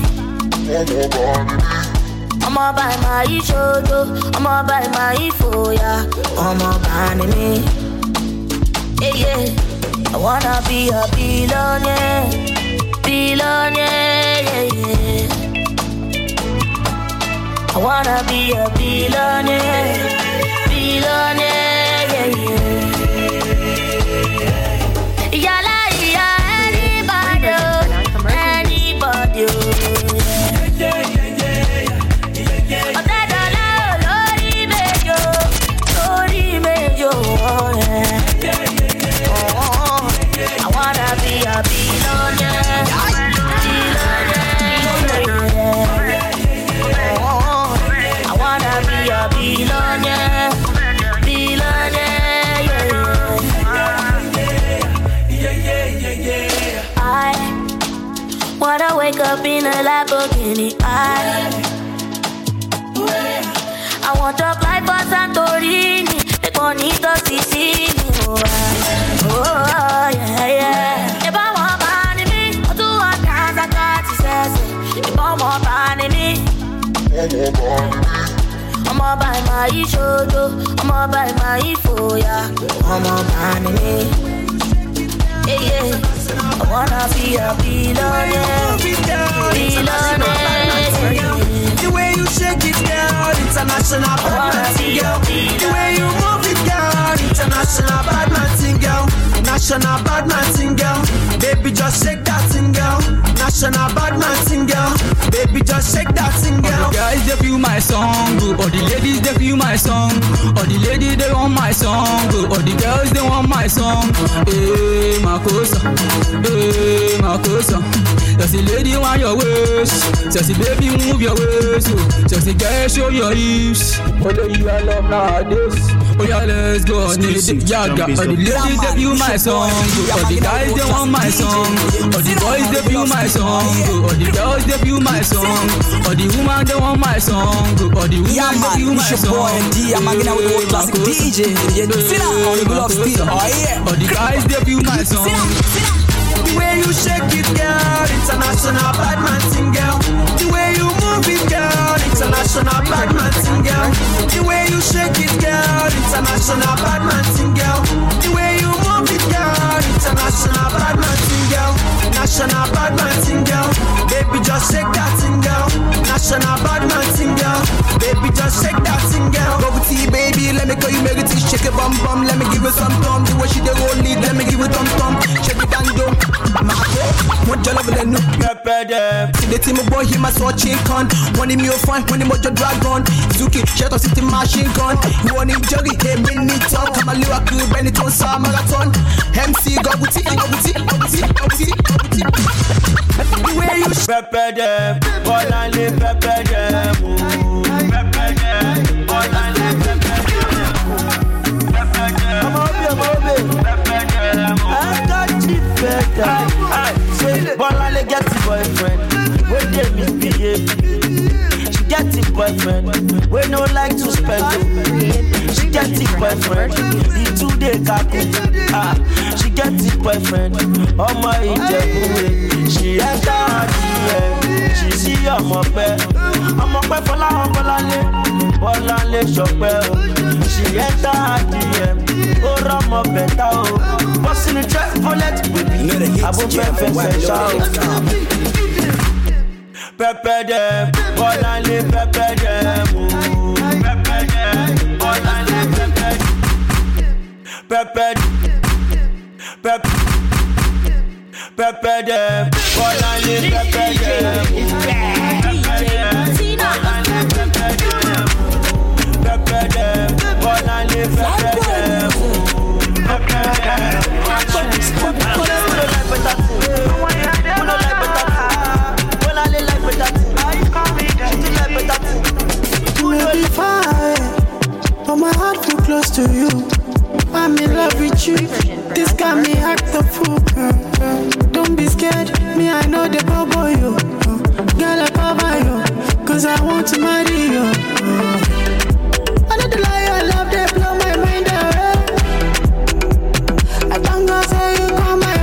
I'ma buy my shoulder, I'ma buy my foya, I'ma buy me. Yeah, yeah. I wanna be a billionaire, billionaire, yeah, yeah. I wanna be a billionaire, billionaire, yeah, yeah. Yalla, yeah, anybody, anybody, yeah, yeah, yeah. I said, hello, Lori, make you, Lori, make you, yeah. I wanna be a billionaire, billionaire. Oh, I wanna be a billionaire, billionaire. I wanna wake up in a Lamborghini. I I want to fly for Santorini, make money to Sicily. Oh, oh, yeah, yeah. If I want money, me, I do want dance, I got to say. If I want money, me, I'ma buy my shoulder, I'ma buy my foya, I'ma buy me. Yeah, yeah. I wanna be a billionaire, billionaire. The way you shake it, girl, international bad man thing, girl. The way you move it, girl, international bad man thing, girl. National bad man thing, girl. Baby, just shake that thing, girl. National bad man thing, girl. Baby, just shake that thing, girl. All the guys they feel my song, all the ladies they feel my song, all the ladies they want my song, all the girls they want my song. Hey, Makosa, hey, Makosa. Just the lady want your waist, just the baby move your waist, just the girl show your hips. Oh, you I love nowadays. Oh yeah, let's go on it. Yeah, all the ladies they feel my song, all the guys they want my song, all the boys they feel my song, all the girls they feel my song, all the women they want my song, all the women yeah, they feel my song. I'm hanging out with the world classic D J, D J Tina on the wheel of steel. Oh yeah, all the guys they feel my song. The way you shake it, girl, international bad man thing, girl. The way you move it, girl, international bad man thing, girl. The way you shake it, girl, international bad man thing, girl. The way you move it, girl, international bad man thing, girl. National bad man thing, girl. Baby, just shake that thing, girl. National bad man thing, girl. Baby, just shake that thing, girl. Go with T, baby, let me call you, make it shake it, bum bum. Let me give you some thumb. The way she dey roll it, let me give you thumb thumb. Shake it and do. Marco, what you love the new? See the team boy, he must watch it con. Money me fun, money mojo dragon. Zuki, shut up, city machine gun. You want it juggy, hey, bring it on. Come a little cool, Benetton, Sa Marathon. M C, go with it, go with it, go with it, go with it, go with it. Where you pepper them, all I live pepper them. Pepper them, all I live pepper them. Pepper them, I'm over, I'm over. Pepper them, I got you better. I say, Bolale get a boyfriend, when they misbehave. She get a boyfriend, we no like to spend. She get a boyfriend, the two day kaku. Ah, she get a boyfriend, oh my Ijebu. She enter her D M, she see I'm up there. I'm up there for la Bolale, Bolale shopper. She enter her D M, oh Ramo better oh. What's in the trap for let baby? I won't perfect shout. Pepper them, Bolale pepper them, pepper them, Bolale pepper them, pepper, pepper. Pepper them, Bolale pepper them. Pepper them, Bolale pepper them. Pepper them, Bolale pepper them. Pepper them. Who don't like better thing? Who don't like better thing? Bolale like better thing. She do like better thing. You may be fine, but my heart too close to you. I'm in love with you. This got me act the fool, girl. Don't be scared, me I know the bubble you. Girl I cover you, cause I want to marry you. I know the lie, I love they blow my mind away. I thank God say you come my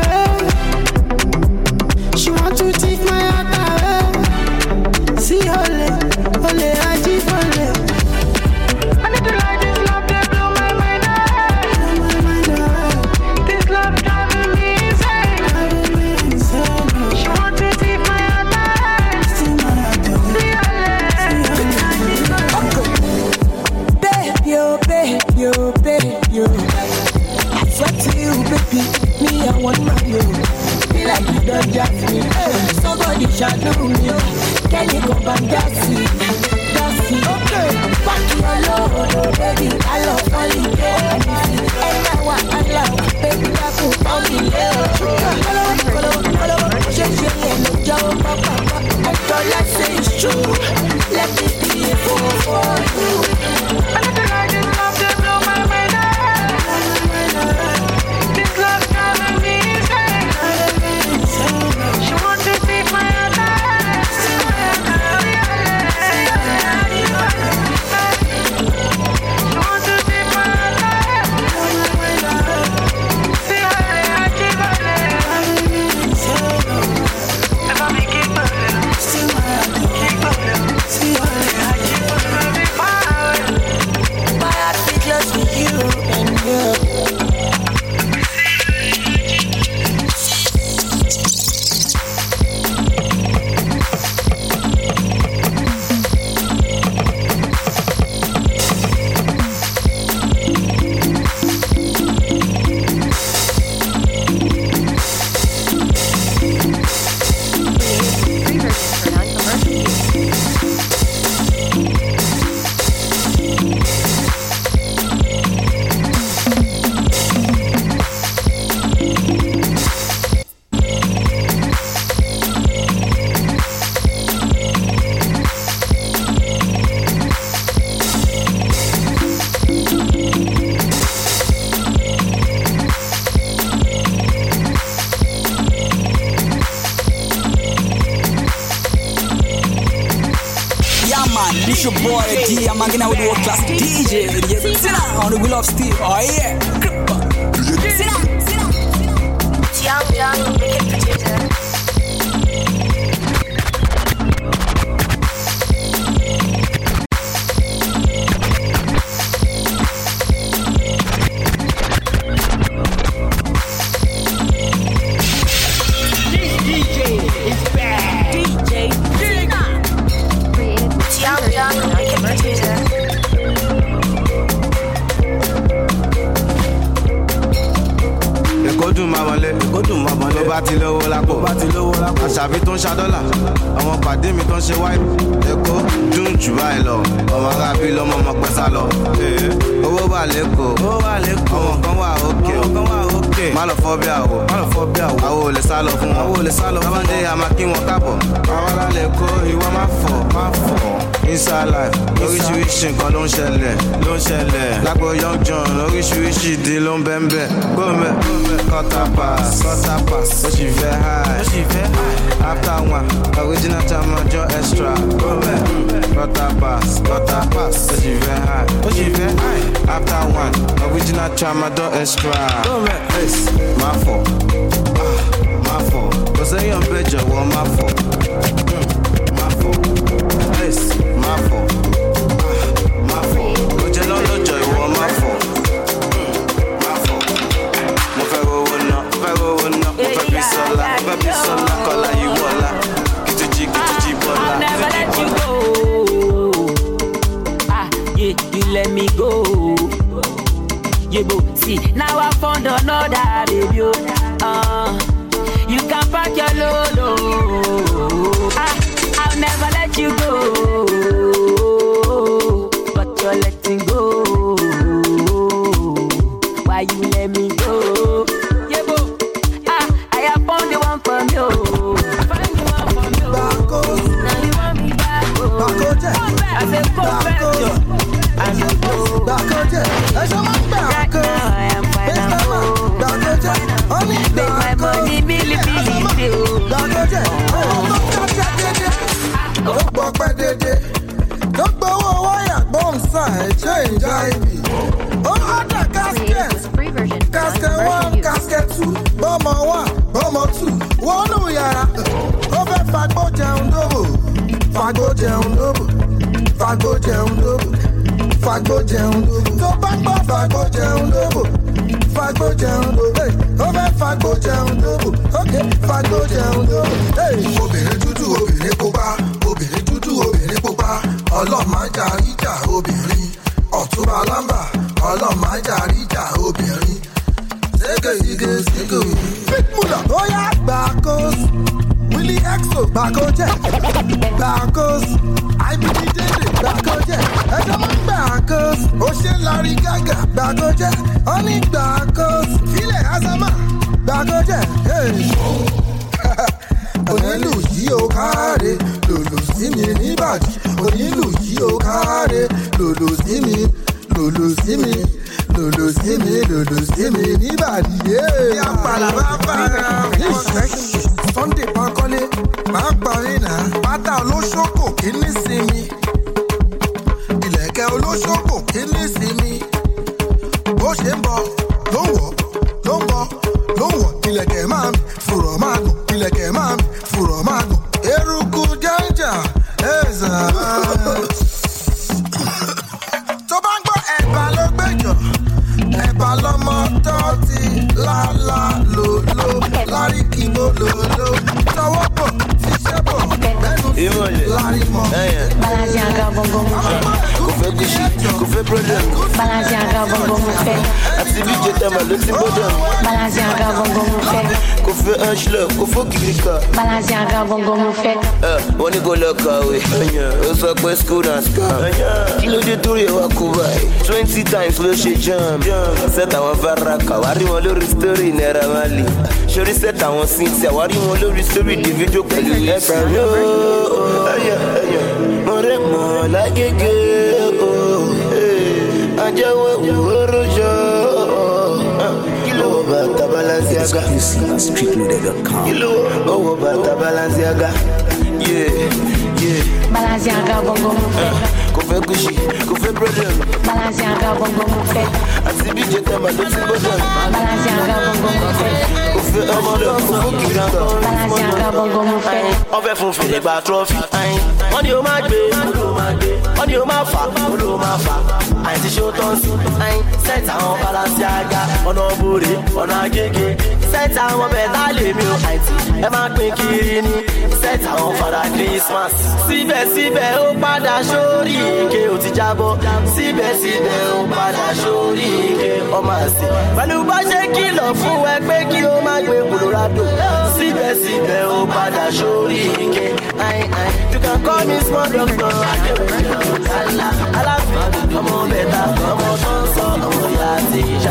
way. She want to take my heart away. See ole, ole, I keep ole. I know the lie, this love they blow my mind away. This love driving me insane. She want to take my heart away. See ole, baby, oh, baby, oh, baby, oh. I swear to you, baby, me I want my you. Feel like you don't just me. Hey, somebody shadow me. Can you come and just see? Just see. Okay. Back your love, baby. I love only you. And I want I love, baby. I put on me. Follow, follow, follow. Shake your hand, look down, papa. And all I say is true. Let me be a fool for you. I never like this love to blow my mind out. This love driving me insane. She wants to take my heart out. She wants to take my heart out. See how I keep on. If I make it better, see how I keep on. See how I keep on. My heart beats close to you and you. It's your boy D, I'm hanging out with the world class D J. Sit down on the wheel of steel. Oh yeah. Sit down, sit down. Young, young, wicked potato. Go do my wallet, go do my wallet. bá ti lówó lápò bá ti lówó lápò àṣàbí tó ń ṣàdọ́là àwọn pàdé mi tó ń ṣe wáìpù èkó dùn jù báyìí lọ ọmọ arábí lọmọ ọmọ pẹ́ sá lọ owó wà lẹ́kọ̀ọ́ owó wà lẹ́kọ̀ọ́ ọmọ kan wà òkè ọmọ kan wà òkè má lọ fọ́ bí àwọ̀ má lọ fọ́ bí àwọ̀ àwọ̀ ò lè sá lọ fún wọn àwọ̀ ò lè sá lọ fún wọn tábàndé àmà kí wọn káàbọ̀ àwọn alálẹ̀ èkó ìwọ má fọ̀ má fọ̀ inside life oríṣiríṣi nǹkan ló ń ṣẹlẹ̀ ló ń ṣẹlẹ̀ lágbo young john oríṣiríṣi ìdí ló ń bẹ́ẹ̀ bẹ́ẹ̀ gbọ́mẹ̀ quarter pass quarter pass ó sì fẹ́ high ó sì fẹ́ high after one original time ọjọ́ extra gbọ́mẹ̀ quarter pass quarter pass ó sì fẹ́ high ó sì fẹ́ high after one original time ọjọ́ extra gbọ́mẹ̀ face má fọ̀ má fọ̀ kò sẹ́yìn ọ̀bẹ jọ̀wọ́ má fọ̀ má fọ̀ face má fọ̀ má fọ̀ ó jẹ́ lọ́lọ́jọ́ ìwọ má fọ̀. I'll never let you go. Ah, yeah, you let me go. You go see, now I found another baby. Uh, you can pack your lolo. Ah, I'll never let you go. But you're letting go. Why you let me go? Yeah, bo. Ah, I have found the one for you. Find the one for you. Now you want me back. Oh. I said, go back. I know go. Right now I am fine and go. Make my money billy billy bill. Don't go away at bomb side, change I B. Oh, other casket. Casket one, casket two. Bomber one, bomber two. One, no, yara. Over Fago down double. Fago down double. Fago down double. Fago down double. So back, back, Fago down double. Fago down double. Over Fago down double. Okay, Fago down double. Hey, obìnrin dúdú, obìnrin pupa. Obìnrin dúdú, obìnrin pupa. Ọlọ́màjà ìjà obìnrin. Ọ̀túnba lámbà. Ọlọ́màjà ìjà obìnrin. Sege sige sige. Big Mula, oya gbàkós. Willie Exo gbàkójẹ́. Gbàkós. I B D Dede gbàkójẹ́. Ẹjọ́ máa ń gbàkós. Ó ṣe Larry Gaga gbàkójẹ́. Ó ní gbàkós. Filẹ̀ Azama gbàkójẹ́. Onílù yìí ó káre, lòlò sí mi níbàdí. Onílù yìí ó káre, lòlò sí mi, lòlò sí mi. Lolo sí mi, lolo sí mi níbàdí. Bí apàlà bá bára wọn. Sunday Bankole máa parí náà. Pátá olóṣòkò kí ní sinmi. Ìlẹ̀kẹ̀ olóṣòkò kí ní sinmi. Bó ṣe ń bọ̀ ló ń wọ̀ ló ń bọ̀ ló ń wọ̀. Ìlẹ̀kẹ̀ máa mi fùrọ̀ máa gùn. Ìlẹ̀kẹ̀ máa mi fùrọ̀ máa gùn. Eruku jẹ́njà ẹ̀zà. Tó bá ń gbọ́ ẹ̀bà ló gbẹ̀jọ̀. Ẹ̀bà lọ́mọ tọ́tí lálá lòló lárí kìbó lòló tọwọ́ bọ̀ ṣiṣẹ́ bọ̀ lẹ́nu sí lárí mọ́. Balanciaga bongo mo fẹ́. Kò fẹ́ kùsì, kò fẹ́ problem. Balanciaga bongo mo fẹ́. Àti bí jẹ tẹ́mà ló ti bọ́dọ̀. Balanciaga bongo mo fẹ́. Kò fẹ́ Angela, kò fẹ́ Kìrìkà. Balanciaga bongo mo fẹ́. Wọ́n ní kò lọ kàwé. Ó sọ pé school and scam. Kí ló dé torí ẹ̀ wá kó báyìí? Twenty times ló ṣe jam. Set àwọn Faraka, wá rí wọn lórí story Naira Marley. Ṣorí set àwọn Cynthia, wá rí wọn lórí story Davido pẹ̀lú ẹ̀ka mi. Mo rẹ̀ mọ̀ lágége o. Ajẹ́wọ́ ìwúrò jọ. Kí ló wọ bàtà Balenciaga? Kí ló wọ bàtà Balenciaga? Balanciaga bongo mo fẹ́. Kò fẹ́ kùsì, kò fẹ́ problem. Balanciaga bongo mo fẹ́. Àti bí jẹ tẹ́mà ló ti bọ́dọ̀. Balanciaga bongo mo fẹ́. Kò fẹ́ Angela, kò fẹ́ Kìrìkà. Balanciaga bongo mo fẹ́. Wọ́n fẹ́ fún fèrè gba trọ́fì. Wọ́n ní o máa gbé, wọ́n ní o máa fà, wọ́n ló máa fà. Àìsí ṣó tán sí. Sẹ́ẹ̀tì àwọn Balenciaga, ọ̀nà òbúre, ọ̀nà agége. Sẹ́ẹ̀tì àwọn bẹ̀ẹ́dá lèmi ò àìtì. Ẹ máa pín kiri ní. Sẹ́ẹ̀tì àwọn fada Christmas. Síbẹ̀síbẹ̀ ó padà sórí ike ò ti jábọ́. Síbẹ̀síbẹ̀ ó padà sórí ike ọmọ àṣẹ. Pẹ̀lú bá ṣe kìlọ̀ fún ẹ pé kí o má gbé Colorado. Síbẹ̀síbẹ̀ ó padà sórí ike. You can call me small doctor. Aláfin ọmọ bẹ̀ta ọmọ tó ń sọ ọmọ ìyá àti ìjà.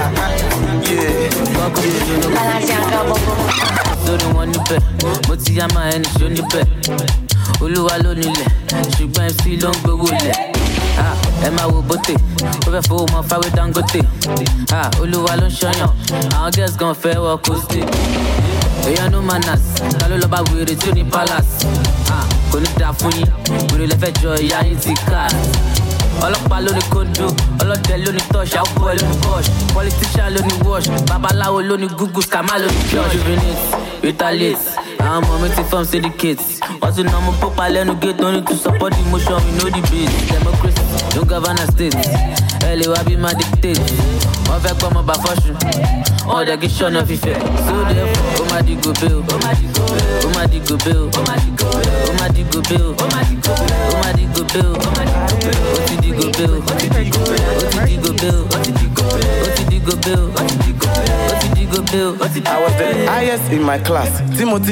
Lórí wọn níbẹ̀, mo ti yá máa ẹni ṣó níbẹ̀. Olúwa ló nílẹ̀, ṣùgbọ́n M C ló ń gbowó lẹ̀. Ẹ máa wo bóté, ó fẹ́ fowó mọ fáwé Dangote. Olúwa ló ń ṣọyàn, àwọn girls gan fẹ́ wọ kóstè. Èèyàn no manners, ta ló lọ bá wèrè tí ó ní palace. Kò ní dáa fún yín, wèrè lẹ́fẹ̀ẹ́ jọ ìyá yín ti ká. Ọlọ́pàá ló ní kóńdó, ọlọ́dẹ ló ní touch, àwòkọ́ ẹ ló ní push, politician ló ní wash, babaláwo ló ní google, scammer ló ní church. Juvenile, retaliate, àwọn ọmọ mi ti form syndicate. Wọ́n ti nà ọmọ pópa lẹ́nu gate, no need to support the motion, we know the base. Democracy, no govern a state, ẹ lè wá bí máa dictate. Wọ́n fẹ́ gbọ́ ọmọ bá fọ́ṣù, wọ́n dẹ̀ kí ṣọ́nà fífẹ́. So therefore, ó máa di gòbé o, ó máa di gòbé o, ó máa di gòbé o, ó máa di gòbé o, ó máa di gòbé o, ó máa di gòbé o, ó máa di gòbé o, ó máa di gòbé o, ó ti di gòbé o, ó ti di gòbé o, ó ti di gòbé o, ó ti di gòbé o, ó ti di gòbé o, ó ti di gòbé o, ó ti di gòbé o, ó ti di gòbé o. I was the highest in my class, Timothy.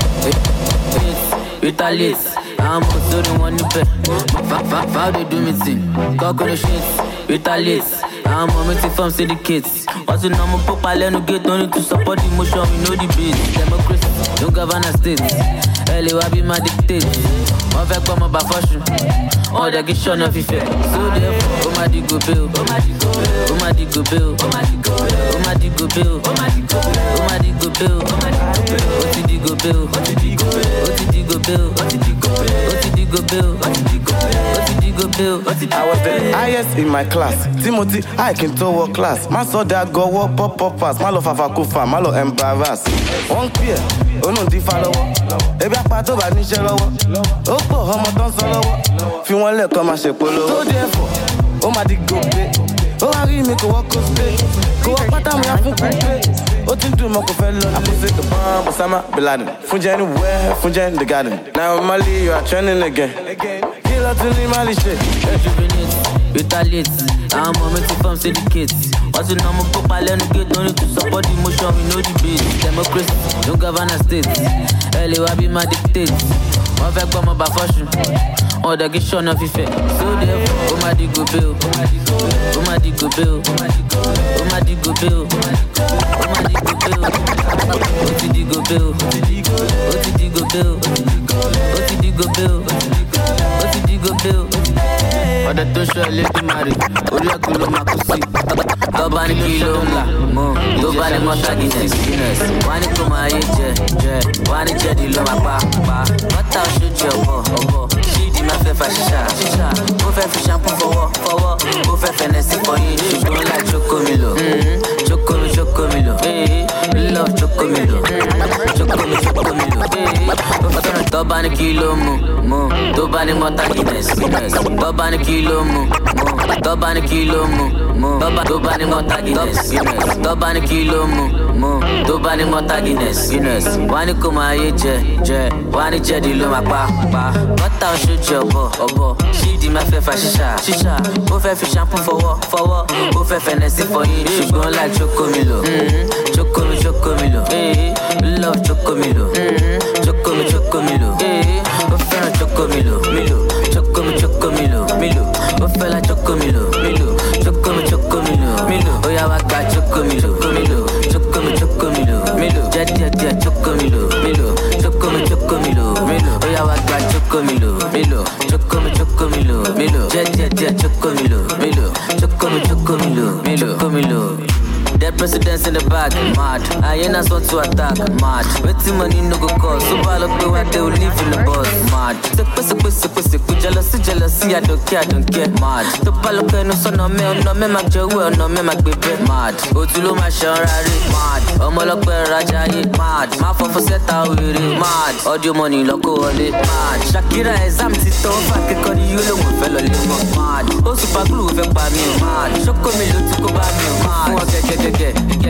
Retaliate, àwọn ọmọ sórí wọn níbẹ̀. How they do me thing? Kọ́kọ́rọ́ shit, retaliate. àwọn ọmọ mi ti form syndicate. Wọ́n ti nà ọmọ pópa lẹ́nu gate, no need to support the motion, we know the base. Democracy, no govern a state, ẹ lè wá bí máa dictate. Wọ́n fẹ́ gbọ́ ọmọ bá fọ́ṣù, wọ́n dẹ̀ kí ṣọ́nà fífẹ́. So therefore, ó máa di gòbé o, ó máa di gòbé o, ó máa di gòbé o, ó máa di gòbé o, ó máa di gòbé o, ó máa di gòbé o, ó máa di gòbé o, ó máa di gòbé o, ó ti di gòbé o, ó ti di gòbé o, ó ti di gòbé o, ó ti di gòbé o, ó ti di gòbé o, ó ti di gòbé o, ó ti di gòbé o, ó ti di gòbé o. I was the highest in my class, Timothy, I can to work class. Man saw that go walk pop pop pass, man love fafa kufa, man love embarrass. One peer, oh no di follower. Ebi apato ba níṣẹ́ lọ́wọ́. Ó pọ̀ ọmọ tán sọ lọ́wọ́. Fi wọ́n lẹ̀ kọ́ máa ṣe polówó. So therefore, ó máa di gòbé. Ó wá rí mi kò wọ́ kó spé. Kò wọ́ pátá mi á fún kúpé. Ó ti ń dùn mọ́ kò fẹ́ lọ. Àpòsí the bomb, Osama Bin Laden. Fún jẹ́ anywhere, fún jẹ́ in the garden. Now Mali, you are trending again. Kí ló tún ní Mali ṣe? Rejuvenate, retaliate, àwọn ọmọ mi ti form syndicate. Wọ́n ti nà ọmọ pópa lẹ́nu gate, no need to support the motion, we know the base. Democracy, no govern a state, ẹ lè wá bí máa dictate. Wọ́n fẹ́ gbọ́ ọmọ bá fọ́ṣù, wọ́n dẹ̀ kí ṣọ́nà fífẹ́. So therefore, ó máa di gòbé o, ó máa di gòbé o, ó máa di gòbé o, ó máa di gòbé o, ó máa di gòbé o, ó máa di gòbé o, ó ti di gòbé o, ó ti di gòbé o, ó ti di gòbé o, ó ti di gòbé o, ó ti di gòbé o. Ọ̀dọ̀ tó ṣọ Elédùmarè, orí ẹ̀kú ló máa kú sí. Tọ́ba ní kí ló ń là mọ́, tó bá ní mọ́tà Guinness. Wá ní kó máa yé jẹ, jẹ, wá ní jẹ́dí ló máa pa, pa. Bọ́tà oṣooṣi ọ̀bọ̀, ọ̀bọ̀, ṣídìí máa fẹ́ fa ṣíṣà, ṣíṣà. Ó fẹ́ fi ṣàǹpù fọwọ́, fọwọ́, ó fẹ́ fẹ̀nẹ̀ sí fọyín. Ṣùgbọ́n láì jókòó mi lò, jókòó mi, jókòó mi lò. Love jókòó mi lò, jókòó mi, jókòó mi lò. Ó fẹ́ràn tọ́ba ní kí ló mú, mú, tó bá ní mọ́tà Guinness. Tọ́ba ní kí ló mú, mú, tọ́ba ní kí ló mú, mú, tọ́ba tó bá ní mọ́tà Guinness. Tọ́ba ní kí ló mú, mú, tó bá ní mọ́tà Guinness. Wá ní kó máa yé jẹ, jẹ, wá ní jẹ́dí ló máa pa, pa. Bọ́tà oṣooṣi ọ̀bọ̀, ọ̀bọ̀, ṣídìí máa fẹ́ fa ṣíṣà, ṣíṣà. Ó fẹ́ fi ṣàǹpù fọwọ́, fọwọ́, ó fẹ́ fẹ̀nẹ̀ sí fọyín. Ṣùgbọ́n láì jókòó mi lò, jókòó mi, jókòó mi lò. Love jókòó mi lò, jókòó mi, jókòó mi lò. Ó fẹ́ràn jókòó mi lò, mi lò. Jókòó mi, jókòó mi lò, mi lò. Ó fẹ́ la jókòó mi lò, mi lò. Jókòó mi, jókòó mi lò, mi lò. Ó yá wá gba jókòó mi lò, mi lò. Jókòó mi, jókòó mi lò, mi lò. Jẹ́ díẹ̀ díẹ̀ jókòó mi lò, mi lò. Jókòó mi, jókòó mi lò, mi lò. Ó yá wá gba jókòó mi lò, mi lò. Jókòó mi, jókòó mi lò, mi lò. Jẹ́ díẹ̀ díẹ̀ jókòó mi lò, mi lò. Jókòó mi, jókòó mi lò, mi lò. Jókòó mi lò. Dead presidents in the back, mad. Hyenas want to attack, mad. Waiting money no go cause, so ball up where they will live in the bus, mad. Sick, sick, sick, sick, sick, jealousy, jealousy, I don't care, I don't care, mad. The ball up no son no me, no me make joy, no me make baby, mad. Otulo ma shanrari, mad. Omolokwe rajayi, mad. Ma for for set out with it, mad. Audio money loko ole, mad. Shakira exam tito, fuck it, call you lo mo fellow limo, mad. O super glue fe pa mi, mad. Shoko mi lo tiko ba mi, mad. Get, get, get, get, get, get,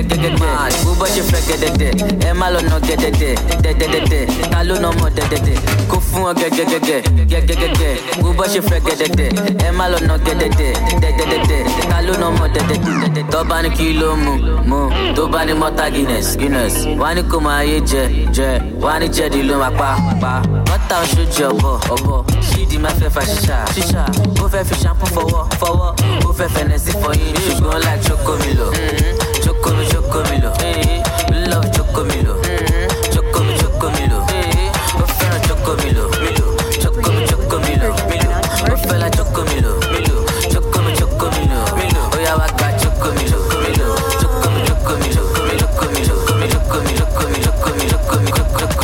mad. Who but you forget the day? Emalo no get the day. De de de de. Kalu no more de de de. Go fun get get get get get get get get. Who but you forget the day? Emalo no get the day. De de de de. Kalu no more de de de. Tobani kilo mu mu. Tobani mota Guinness Guinness. Wani kuma ye je je. Wani je di lo ma pa pa. What else should you bo obo? She di ma fe fa shisha shisha. Go fe fi shampoo for what for what? Go fe fancy for you. She go like Chocomilo. Mm-hmm. Chocomilo Chocomilo. Hey, we love Chocomilo. Mm-hmm. Chocomilo Chocomilo. Hey, go fella Chocomilo Milo. Chocomilo Chocomilo Milo. Go fella Chocomilo Milo. Chocomilo Chocomilo Milo. Oh yeah, I got Chocomilo Milo. Chocomilo Chocomilo Milo. Chocomilo Chocomilo Chocomilo Chocomilo Chocomilo.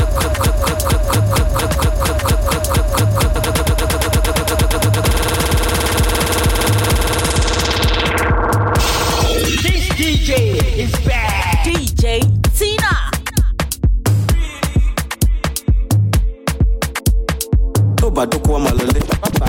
D J is back. D J Tina. Tó bá dóko ọmọ lọlé.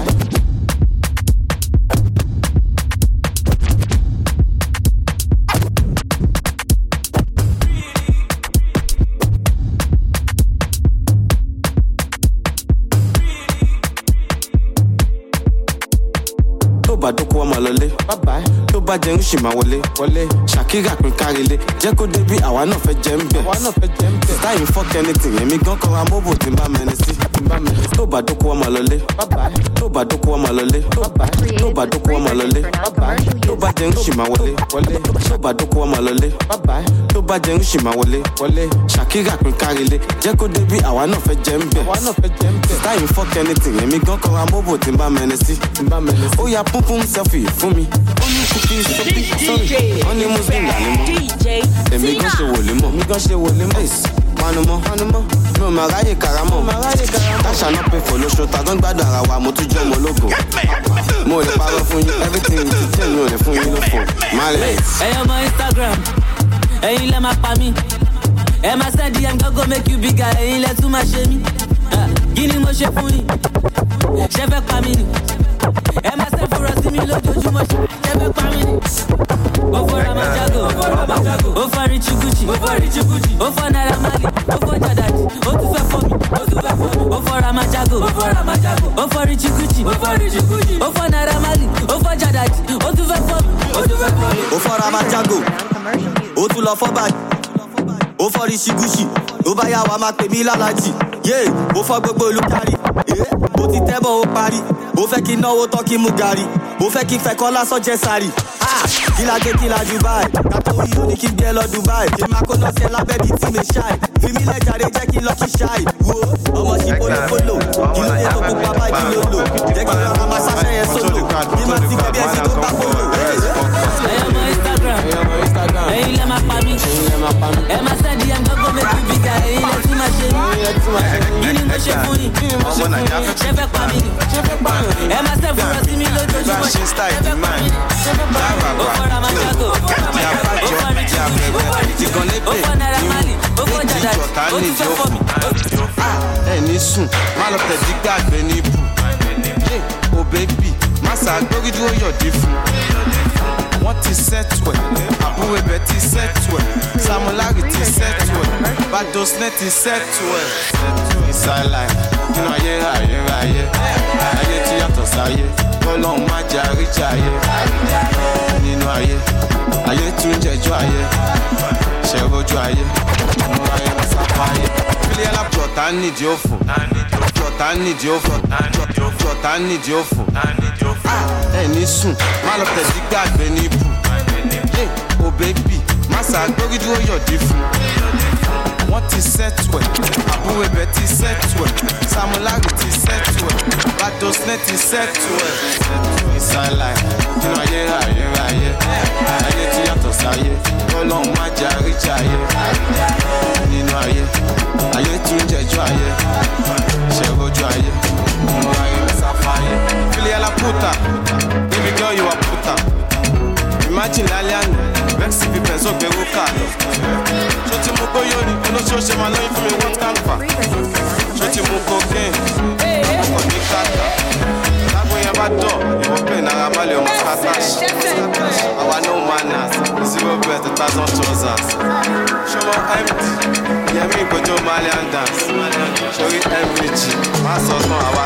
Tó bá dóko ọmọ lọlé. Tó bá jẹun ṣì máa wọlé. Shakira pín kárílé. Jẹ́ kó débi àwa náà fẹ́ jẹ́ ń bẹ̀. Táyì fuck anything, èmi gan kọ́ra mobile tí n bá mẹni sí. Tó bá dóko ọmọ lọlé. Tó bá dóko ọmọ lọlé. Tó bá dóko ọmọ lọlé. Tó bá jẹun ṣì máa wọlé. Tó bá dóko ọmọ lọlé. Tó bá jẹun ṣì máa wọlé. Shakira pín kárílé. Jẹ́ kó débi àwa náà fẹ́ jẹ́ ń bẹ̀. Táyì fuck anything, èmi gan kọ́ra mobile tí n bá mẹni sí. Ó yá pum pum selfie fún mi. Ó ní kùkì sọ́bí sọ́rí. Wọ́n ní muslim là ní mọ́. Èmi gan ṣe wòlé mọ́. Èmi gan ṣe wòlé mọ́. Manumọ́. Mi ò máa ráyè karamọ́. Káṣà náà pé fò lóṣù tàgán gbádùn ara wa mo tún jẹ́ ọmọ ológo. Mo ò lè parọ́ fún yín. Everything ti tẹ̀ mi ò lè fún yín lófo. Malẹ̀. Ẹyọ ọmọ Instagram, ẹ̀yin lẹ máa pa mí. Ẹ máa send D M go make you bigger, ẹ̀yin lẹ tún máa ṣe mí. Kí ni mo ṣe fún yín? Ṣé fẹ́ pa mí ni? Ẹ máa ṣe fúnra sí mi lójoojúmọ́, ṣé fẹ́ pa mí ni? Ó fọ́ Ramajago, ó fọ́ Richie Gucci, ó fọ́ Naira Marley, ó fọ́ Jadaji, ó tún fẹ́ fọ́ mi, ó fọ́ Ramajago, ó fọ́ Richie Gucci, ó fọ́ Naira Marley, ó fọ́ Jadaji, ó tún fẹ́ fọ́ mi. Ó fọ́ Ramajago, ó tún lọ fọ́ báyìí, ó fọ́ Richie Gucci, tó bá yá wa máa pè mí lálàjì, yé, ó fọ́ gbogbo ìlú kárí, ó ti tẹ́bọ̀ ó parí, ó fẹ́ kí náwó tán kí mú gàrí, ó fẹ́ kí fẹ́ kọ́ lásán jẹ́ sáré. Kila ke kila Dubai, kátó yìí ó ní kí n gbé lọ Dubai. Ṣé máa kó lọ sí ẹ lábẹ́ bíi tí mi ṣáì? Fi mí lẹ́jàre jẹ́ kí n lọ kí ṣáì. Wo ọmọ sí polówólò, kí ló dé tó kó bàbá jí ló lò? Jẹ́ kí ọ̀rọ̀ máa ṣàṣẹ yẹn sólò. Bí máa ti kẹ́bí ẹsìn tó gbà polo. Ẹyọ ọmọ Instagram, ẹ̀yin lẹ máa pa mí. Ẹ máa send D M go make you bigger, ẹ̀yin lẹ tún máa ṣe mí. Kí ni mo ṣe fún yín? Ṣé fẹ́ pa mí ni? Ẹ máa ṣe fúnra sí mi lójoojúmọ́, ṣé fẹ́ pa mí ni? Ó fọ́ Ramajago, ó fọ́ Richie Gucci, ó fọ́ Naira Marley, ó fọ́ Jadaji, ó tún fẹ́ fọ́ mi. Ẹni sùn, má lọ tẹ̀sí gbàgbé ní ibù. O bébì, má ṣàgbórí dúró yọ̀dí fún. Wọ́n ti sẹ́tù ẹ̀, àbúrò ibẹ̀ ti sẹ́tù ẹ̀, Samulari ti sẹ́tù ẹ̀, Badosnet ti sẹ́tù ẹ̀. Ìsàlàyé, nínú ayé ayé ayé, ayé tí yàtọ̀ sáyé, Ọlọ́run má jẹ́ àríjà ayé. Nínú ayé, ayé tún jẹjọ́ ayé, ṣẹ̀rọ̀jú ayé, ọmọ ayé má sápá ayé. Fílẹ̀ alájọ̀tá nídìí òfò, jọ̀tá nídìí òfò, jọ̀tá nídìí òfò. Ẹni sùn, má lọ tẹ̀sí gbàgbé ní ibù. O bébì, má ṣàgbórí dúró yọ̀dí fún. Wọ́n ti sẹ́tù ẹ̀, àbúrò ibẹ̀ ti sẹ́tù ẹ̀, Samulari ti sẹ́tù ẹ̀, Badosnet ti sẹ́tù ẹ̀. Ìsàlàyé, nínú ayé ayé ayé, ayé tí yàtọ̀ sáyé, Ọlọ́run má jẹ́ àríjà ayé. Nínú ayé, ayé tún jẹjọ́ ayé, ṣẹ̀rọ̀jú ayé, ọmọ ayé mẹ́sàfà ayé. Fílẹ̀ alápútà, baby girl you are puta. Imagine lálẹ́ àná, Vexy fi pẹ̀sọ́ gbẹ̀rú kà lọ. Ṣó ti mú gbóyò ni, olóṣèlú ṣe máa lóyún fún mi wọ́n tán fà. Ṣó ti mú cocaine, ọkọ̀ ní kàkà. Lágbo yẹn bá dọ̀, ìwọ́n pè náírà má lè ọmọ kàkàṣì. Àwa no manners, zero bet, a thousand trousers. ọmọ M D, Yẹmi Ìgbòjó Malian dance, sórí M V G, má sọ tán àwa.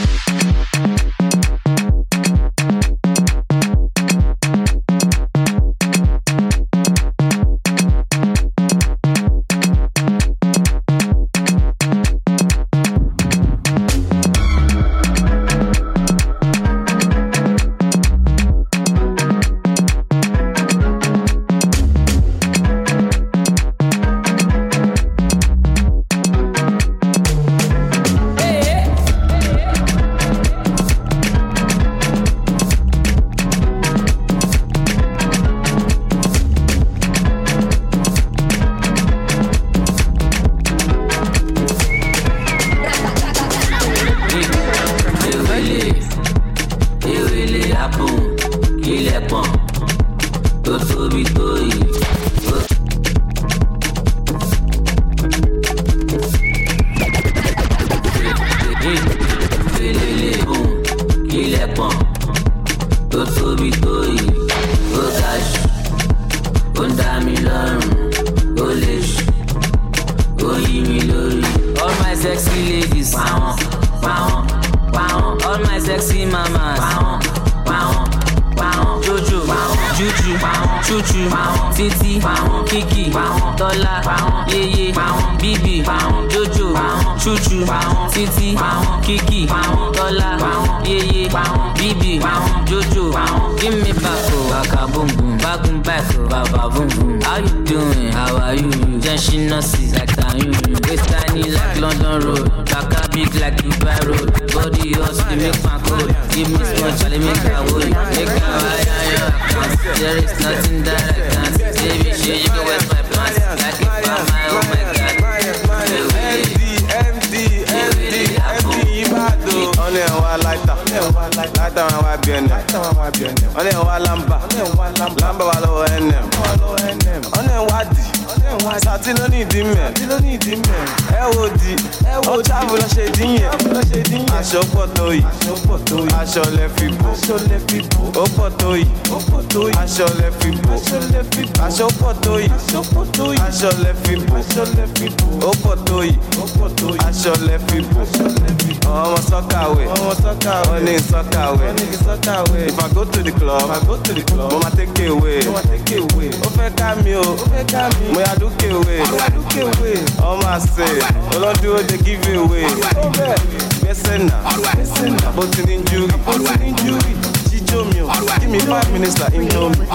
If I go to the club, I go to the club. Mama take it away. Mama take it away. Ó fẹ́ ká mi o. Ó fẹ́ ká mi. Mo ya dúkè away. Mo ya dúkè away. Ọmọ àṣẹ. Olódúró dey give you away. Gbẹ́sẹ̀ náà. Gbẹ́sẹ̀ náà. Bó ti ní júrì. Bó ti ní júrì. Jíjó mi o. Give me five minutes like Indomie.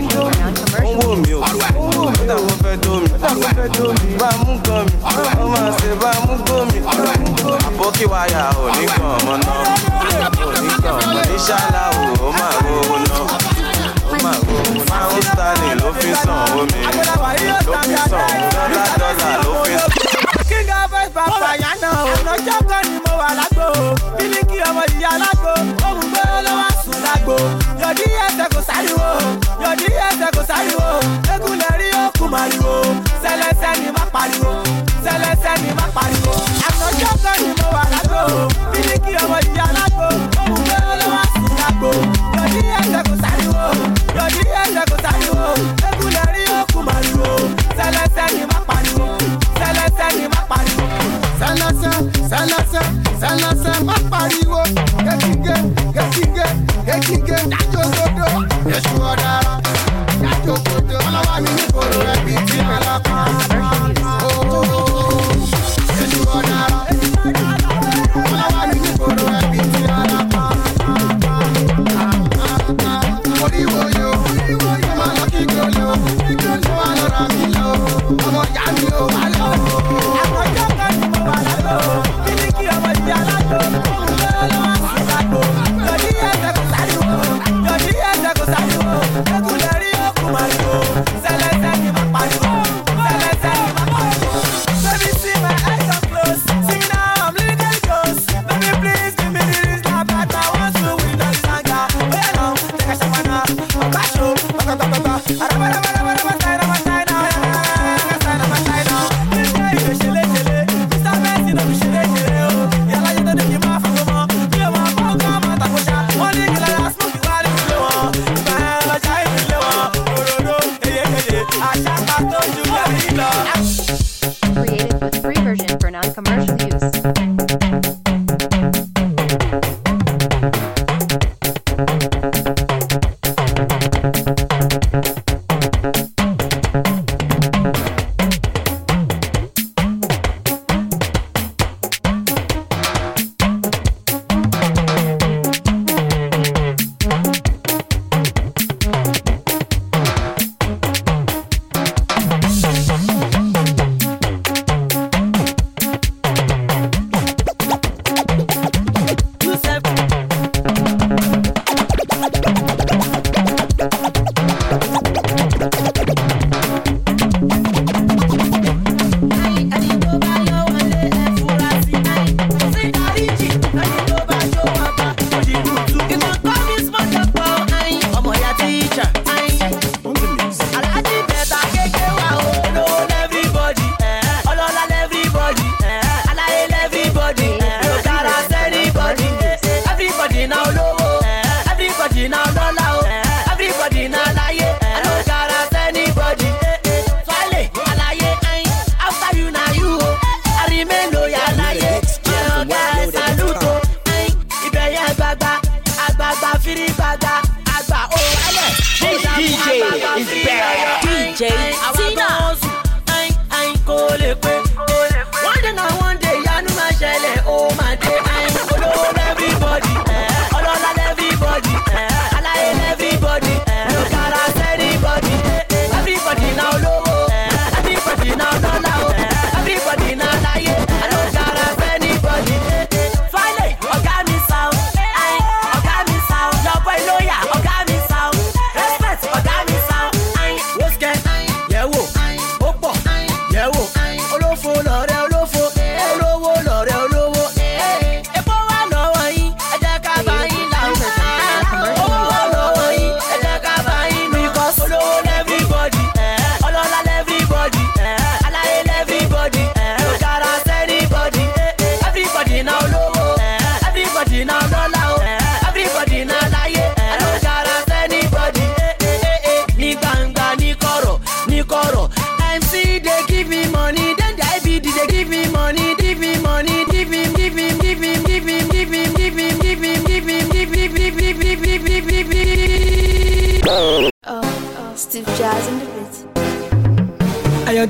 Ó ń wò mí o. Ó dà kó fẹ́ dó mi. Ó dà kó fẹ́ dó mi. Bá a mú gan mi. Ọmọ àṣẹ bá a mú gó mi. Àbókí wáyà ò ní gan ọmọ náà. Inshallah, ó máa wo owó náà. Ó máa wo pound sterling ló fi sàn omi. Ló fi sàn dọ́là dọ́là ló fi sàn. King of Voice Papa Yana o. Lọ́jọ́ kan ni mo wà lágbo. Bílíkì ọmọ ìyá lágbo. Ohun gbé lọ́wọ́ sùn lágbo. Yọ̀dí ẹsẹ̀ kò sáriwo. Yọ̀dí ẹsẹ̀ kò sáriwo. Egun lè rí òkú màriwo. Sẹ́lẹ̀sẹ̀ ni má pariwo. Sẹ́lẹ̀sẹ̀ ni má pariwo. Àtọ́jọ́ kan ni mo wà lágbo. Bílíkì ọmọ ìyá lágbo. Ohun gbé lọ́wọ́ sùn lágbo. Yọ̀dí ẹsẹ̀ kò sáriwo. Yọ̀dí ẹsẹ̀ kò sáriwo. Egun lè rí òkú màriwo. Sẹ́lẹ̀sẹ̀ ni má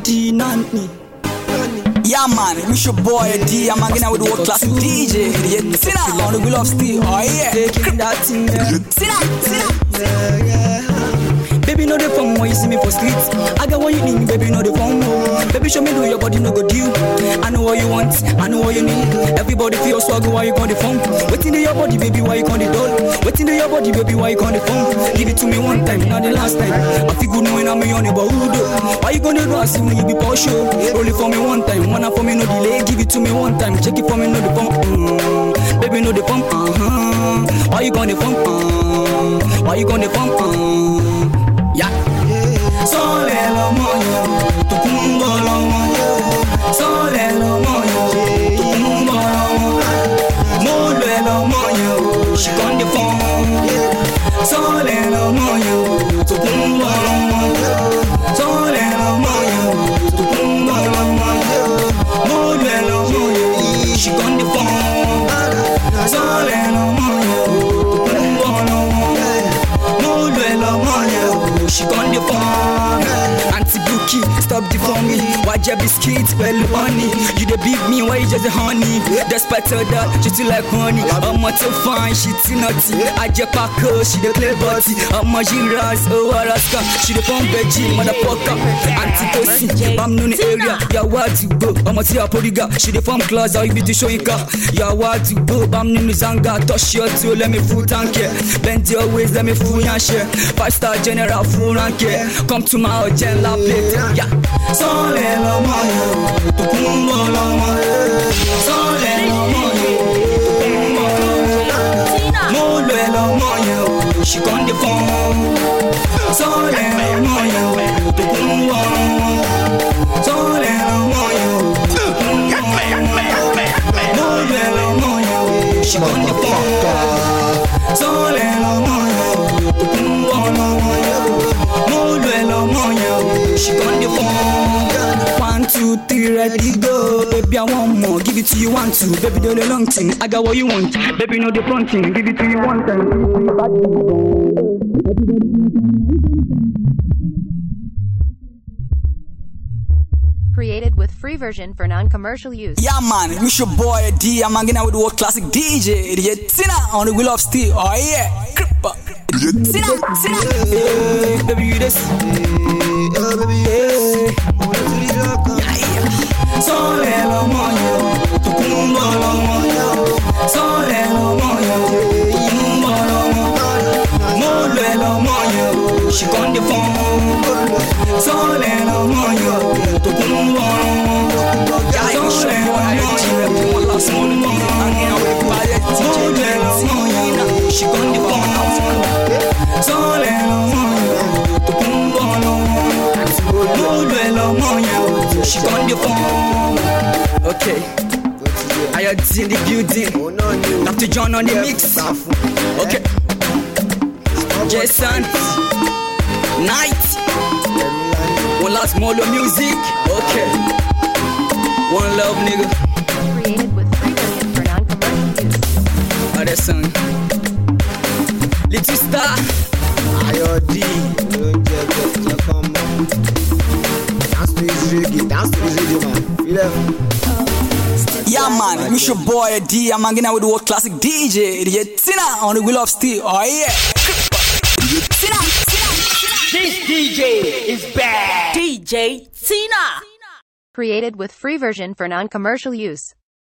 D Nani. Yeah man, it's your boy D. I'm hanging out with the world classic D J. Yeah, sit down on the wheel of steel. Oh yeah, taking that thing there. Sit down, sit down. Yeah, yeah. Baby, know the phone when you see me for streets. I got what you need, baby, know the phone. Baby, show me do your body, no go deal. I know what you want, I know what you need. Everybody feel swag, why you on the phone? Waiting to your body, baby, why you on the door? Waiting to your body, baby, why you on the phone? Give it to me one time, not the last time. I feel good knowing I'm on the board. Why you gonna do as soon as you be posh? Roll it for me one time, one for me, no delay. Give it to me one time, check it for me, no the phone. Mm. Baby, know the phone. Uh-huh. Why you on the phone? Uh. Why you on the phone? Uh. Yeah. Sole lo moyo, tu kumbo lo moyo. Sole lo moyo, tu kumbo lo moyo. Mole lo moyo, she on the phone. Sole lo moyo, tu kumbo lo moyo. Sole lo moyo, tu kumbo lo moyo. Mole lo moyo, she on the phone. Sole lo moyo, tu kumbo lo moyo. Mole lo moyo. She on the phone. Auntie Bookie, stop the phone me. Why you biscuits, well honey? You the big me, why you just the honey? Despite all that, she too like honey. I'm not too fine, she too naughty. I just pack her, she the play body. I'm a giras, oh Alaska. She the phone veggie, motherfucker. Auntie Pussy, I'm known the area. Yeah, where to go? I'm a tia podiga. She the phone class, I'll be to showing car. Yeah, where to go? I'm known the Zanga. Touch your toe, let me fool tank here. Bend your waist, let me fool and share. Five star general. Come to my house and la plate. Yeah. Sole lo moyo, tu kumbo lo moyo. Sole lo moyo, tu kumbo lo moyo. Mole lo moyo, she on the phone. Sole lo moyo, tu kumbo lo moyo. Sole lo moyo, tu kumbo lo moyo. Mole lo moyo, she on the phone. Sole lo moyo, tu kumbo lo moyo. She on the phone. One, two, three, ready, go. Baby, I want more. Give it to you one, two. Baby, do the long thing. I got what you want. Baby, know the front thing. Give it to you one time. Created with free version for non-commercial use. Yeah, man, it's your boy D. I'm hanging out with the world classic D J. Idiot, Tina on the wheel of steel. Oh yeah, Cripper. Tina, Tina. Hey, baby, you this. Oh, baby, yes. Yeah, yeah. Sole lo moyo, tu kumbo lo moyo. Sole lo moyo, tu kumbo lo moyo. Mole lo moyo, she on the phone. Sole lo moyo, tu kumbo lo moyo. Sole lo moyo, tu kumbo lo moyo. Mole lo moyo, she on the phone. Sole lo moyo, tu kumbo lo moyo. Mole lo moyo, she on the phone. Okay, I had in the building. Doctor John on the mix. Okay, Jason Night. One last Molo music. Okay, one love, nigga. Created with free version for non-commercial use. Other song. Little Star. I O D. Dance to his reggae. Dance to his reggae, man. Feel it? Yeah, man, it's your boy D. I'm hanging out with the world classic D J. Idiot, Tina on the wheel of steel. Oh yeah. Tina, Tina. This D J is bad. D J Tina. Created with free version for non-commercial use.